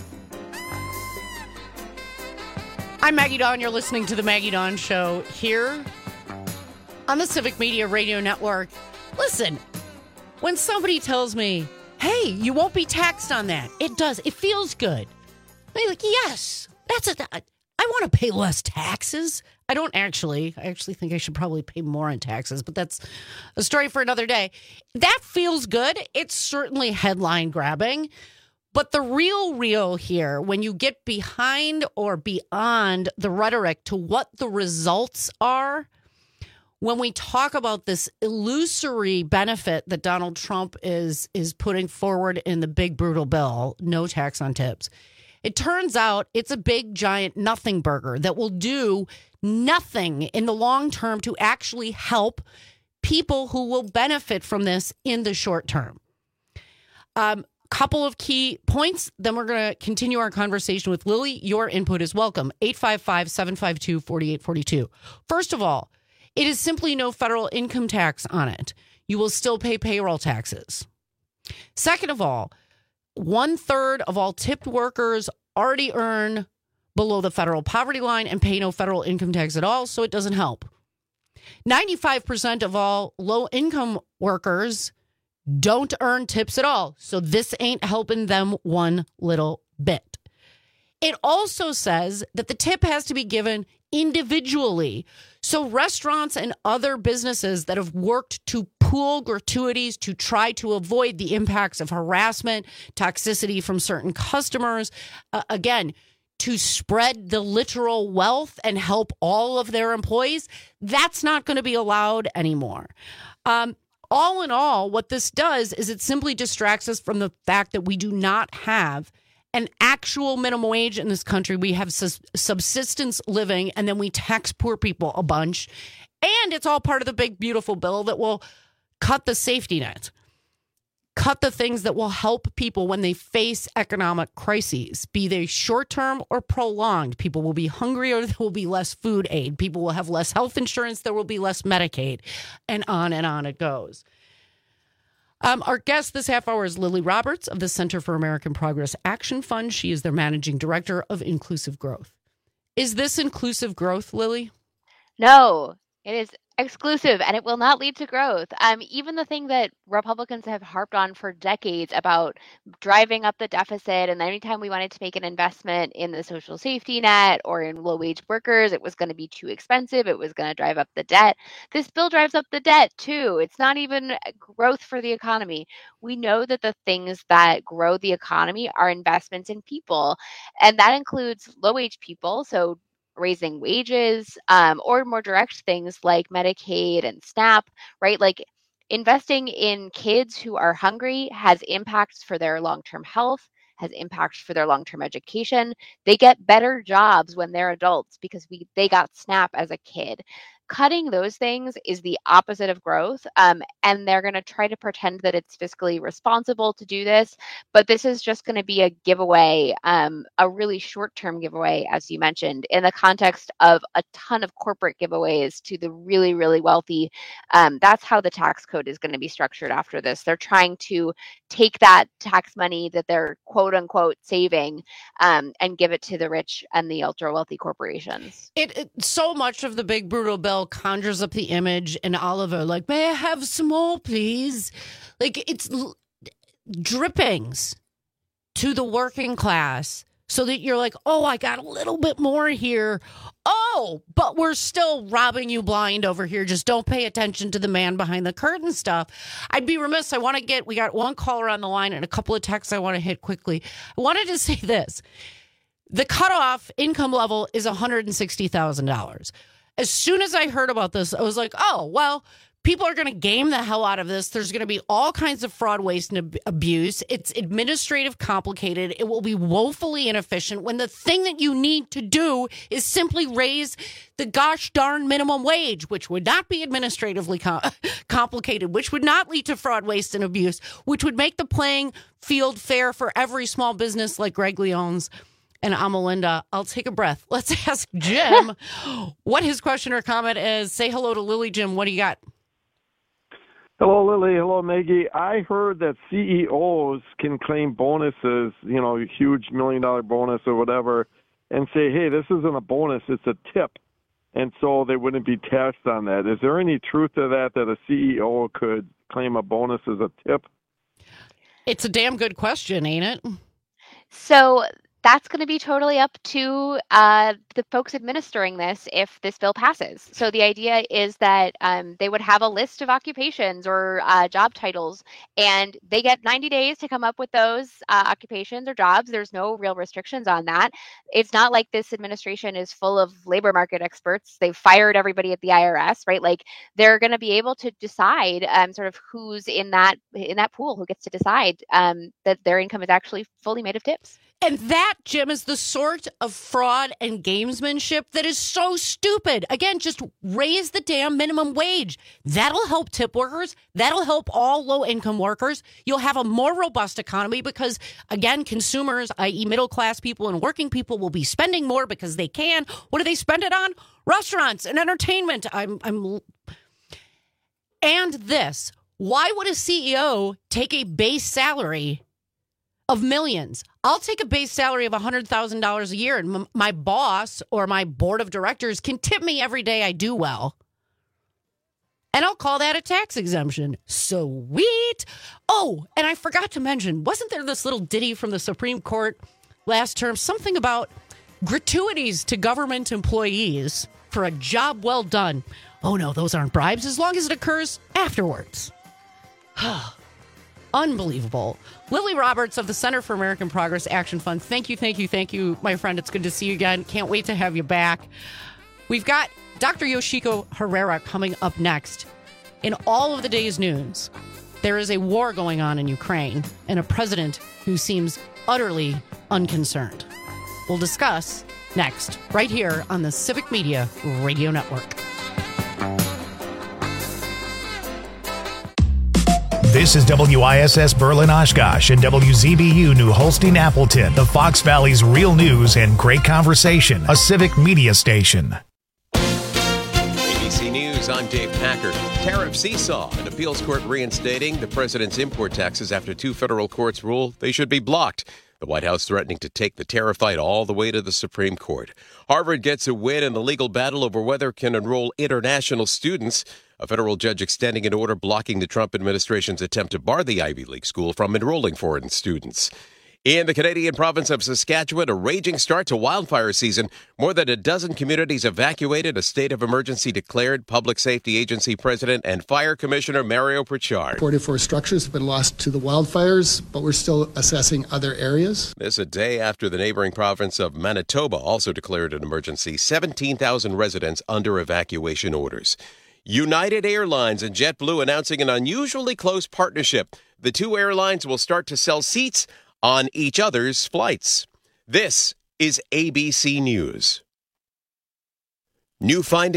I'm Maggie Dawn. You're listening to the Maggie Dawn Show here on the Civic Media Radio Network. Listen, when somebody tells me, hey, you won't be taxed on that, it does. It feels good. I'm like, yes, that's a, I want to pay less taxes. I don't actually. I actually think I should probably pay more on taxes, but that's a story for another day. That feels good. It's certainly headline grabbing. But the real, real here, when you get behind or beyond the rhetoric to what the results are, when we talk about this illusory benefit that Donald Trump is is putting forward in the big, brutal bill, no tax on tips, it turns out it's a big, giant nothing burger that will do nothing in the long term to actually help people who will benefit from this in the short term. Um, couple of key points, then we're going to continue our conversation with Lily. Your input is welcome. eight five five, seven five two, four eight four two. First of all, It is simply no federal income tax on it. You will still pay payroll taxes. Second of all, one third of all tipped workers already earn below the federal poverty line and pay no federal income tax at all, so it doesn't help. ninety-five percent of all low-income workers don't earn tips at all, so this ain't helping them one little bit. It also says that the tip has to be given individually. So restaurants and other businesses that have worked to pool gratuities to try to avoid the impacts of harassment, toxicity from certain customers, uh, again, to spread the literal wealth and help all of their employees, that's not going to be allowed anymore. Um, all in all, what this does is it simply distracts us from the fact that we do not have an actual minimum wage in this country. We have sus- subsistence living, and then we tax poor people a bunch. And it's all part of the big, beautiful bill that will cut the safety net, cut the things that will help people when they face economic crises, be they short-term or prolonged. People will be hungrier, there will be less food aid. People will have less health insurance, there will be less Medicaid, and on and on it goes. Um, our guest this half hour is Lily Roberts of the Center for American Progress Action Fund. She is their managing director of Inclusive Growth. Is this inclusive growth, Lily? No, it is exclusive, and it will not lead to growth. Um, even the thing that Republicans have harped on for decades about driving up the deficit, and anytime we wanted to make an investment in the social safety net or in low-wage workers, it was going to be too expensive. It was going to drive up the debt. This bill drives up the debt, too. It's not even growth for the economy. We know that the things that grow the economy are investments in people, and that includes low-wage people, so raising wages, um, or more direct things like Medicaid and SNAP, right? Like investing in kids who are hungry has impacts for their long-term health, has impacts for their long-term education. They get better jobs when they're adults because we they got SNAP as a kid. Cutting those things is the opposite of growth, um, and they're going to try to pretend that it's fiscally responsible to do this, but this is just going to be a giveaway, um, a really short-term giveaway, as you mentioned, in the context of a ton of corporate giveaways to the really, really wealthy. Um, that's how the tax code is going to be structured after this. They're trying to take that tax money that they're quote-unquote saving um, and give it to the rich and the ultra-wealthy corporations. It, it so much of the big brutal bill conjures up the image and Oliver like, may I have some more, please? Like it's l- drippings to the working class so that you're like, oh, I got a little bit more here. Oh, but we're still robbing you blind over here. Just don't pay attention to the man behind the curtain stuff. I'd be remiss. I want to get, we got one caller on the line and a couple of texts I want to hit quickly. I wanted to say this. The cutoff income level is one hundred sixty thousand dollars. As soon as I heard about this, I was like, oh, well, people are going to game the hell out of this. There's going to be all kinds of fraud, waste, and ab- abuse. It's administrative complicated. It will be woefully inefficient when the thing that you need to do is simply raise the gosh darn minimum wage, which would not be administratively com- complicated, which would not lead to fraud, waste, and abuse, which would make the playing field fair for every small business like Greg Leone's. And I'm Melinda. I'll take a breath. Let's ask Jim what his question or comment is. Say hello to Lily, Jim. What do you got? Hello, Lily. Hello, Maggie. I heard that C E Os can claim bonuses, you know, a huge million dollar bonus or whatever, and say, hey, this isn't a bonus, it's a tip. And so they wouldn't be taxed on that. Is there any truth to that, that a C E O could claim a bonus as a tip? It's a damn good question, ain't it? So that's going to be totally up to uh, the folks administering this if this bill passes. So the idea is that um, they would have a list of occupations or uh, job titles, and they get ninety days to come up with those uh, occupations or jobs. There's no real restrictions on that. It's not like this administration is full of labor market experts. They've fired everybody at the I R S, right? Like they're going to be able to decide um, sort of who's in that in that pool, who gets to decide um, that their income is actually fully made of tips. And that, Jim, is the sort of fraud and gamesmanship that is so stupid. Again, just raise the damn minimum wage. That'll help tip workers. That'll help all low-income workers. You'll have a more robust economy because, again, consumers, that is middle-class people and working people, will be spending more because they can. What do they spend it on? Restaurants and entertainment. I'm, I'm, and this. Why would a C E O take a base salary of millions? I'll take a base salary of one hundred thousand dollars a year, and m- my boss or my board of directors can tip me every day I do well. And I'll call that a tax exemption. Sweet. Oh, and I forgot to mention, wasn't there this little ditty from the Supreme Court last term? Something about gratuities to government employees for a job well done. Oh, no, those aren't bribes as long as it occurs afterwards. Unbelievable. Lily Roberts of the Center for American Progress Action Fund. Thank you, thank you, thank you, my friend. It's good to see you again. Can't wait to have you back. We've got Doctor Yoshiko Herrera coming up next. In all of the day's news, there is a war going on in Ukraine and a president who seems utterly unconcerned. We'll discuss next, right here on the Civic Media Radio Network. This is W I S S Berlin Oshkosh and W Z B U New Holstein Appleton, the Fox Valley's real news and great conversation, a civic media station. A B C News, I'm Dave Packard. Tariff seesaw, an appeals court reinstating the president's import taxes after two federal courts rule they should be blocked. The White House threatening to take the tariff fight all the way to the Supreme Court. Harvard gets a win in the legal battle over whether it can enroll international students. A federal judge extending an order blocking the Trump administration's attempt to bar the Ivy League school from enrolling foreign students. In the Canadian province of Saskatchewan, a raging start to wildfire season. More than a dozen communities evacuated, a state of emergency declared. Public Safety Agency President and Fire Commissioner Mario Pritchard. forty-four structures have been lost to the wildfires, but we're still assessing other areas. This a day after the neighboring province of Manitoba also declared an emergency. seventeen thousand residents under evacuation orders. United Airlines and JetBlue announcing an unusually close partnership. The two airlines will start to sell seats on each other's flights. This is A B C News. New findings.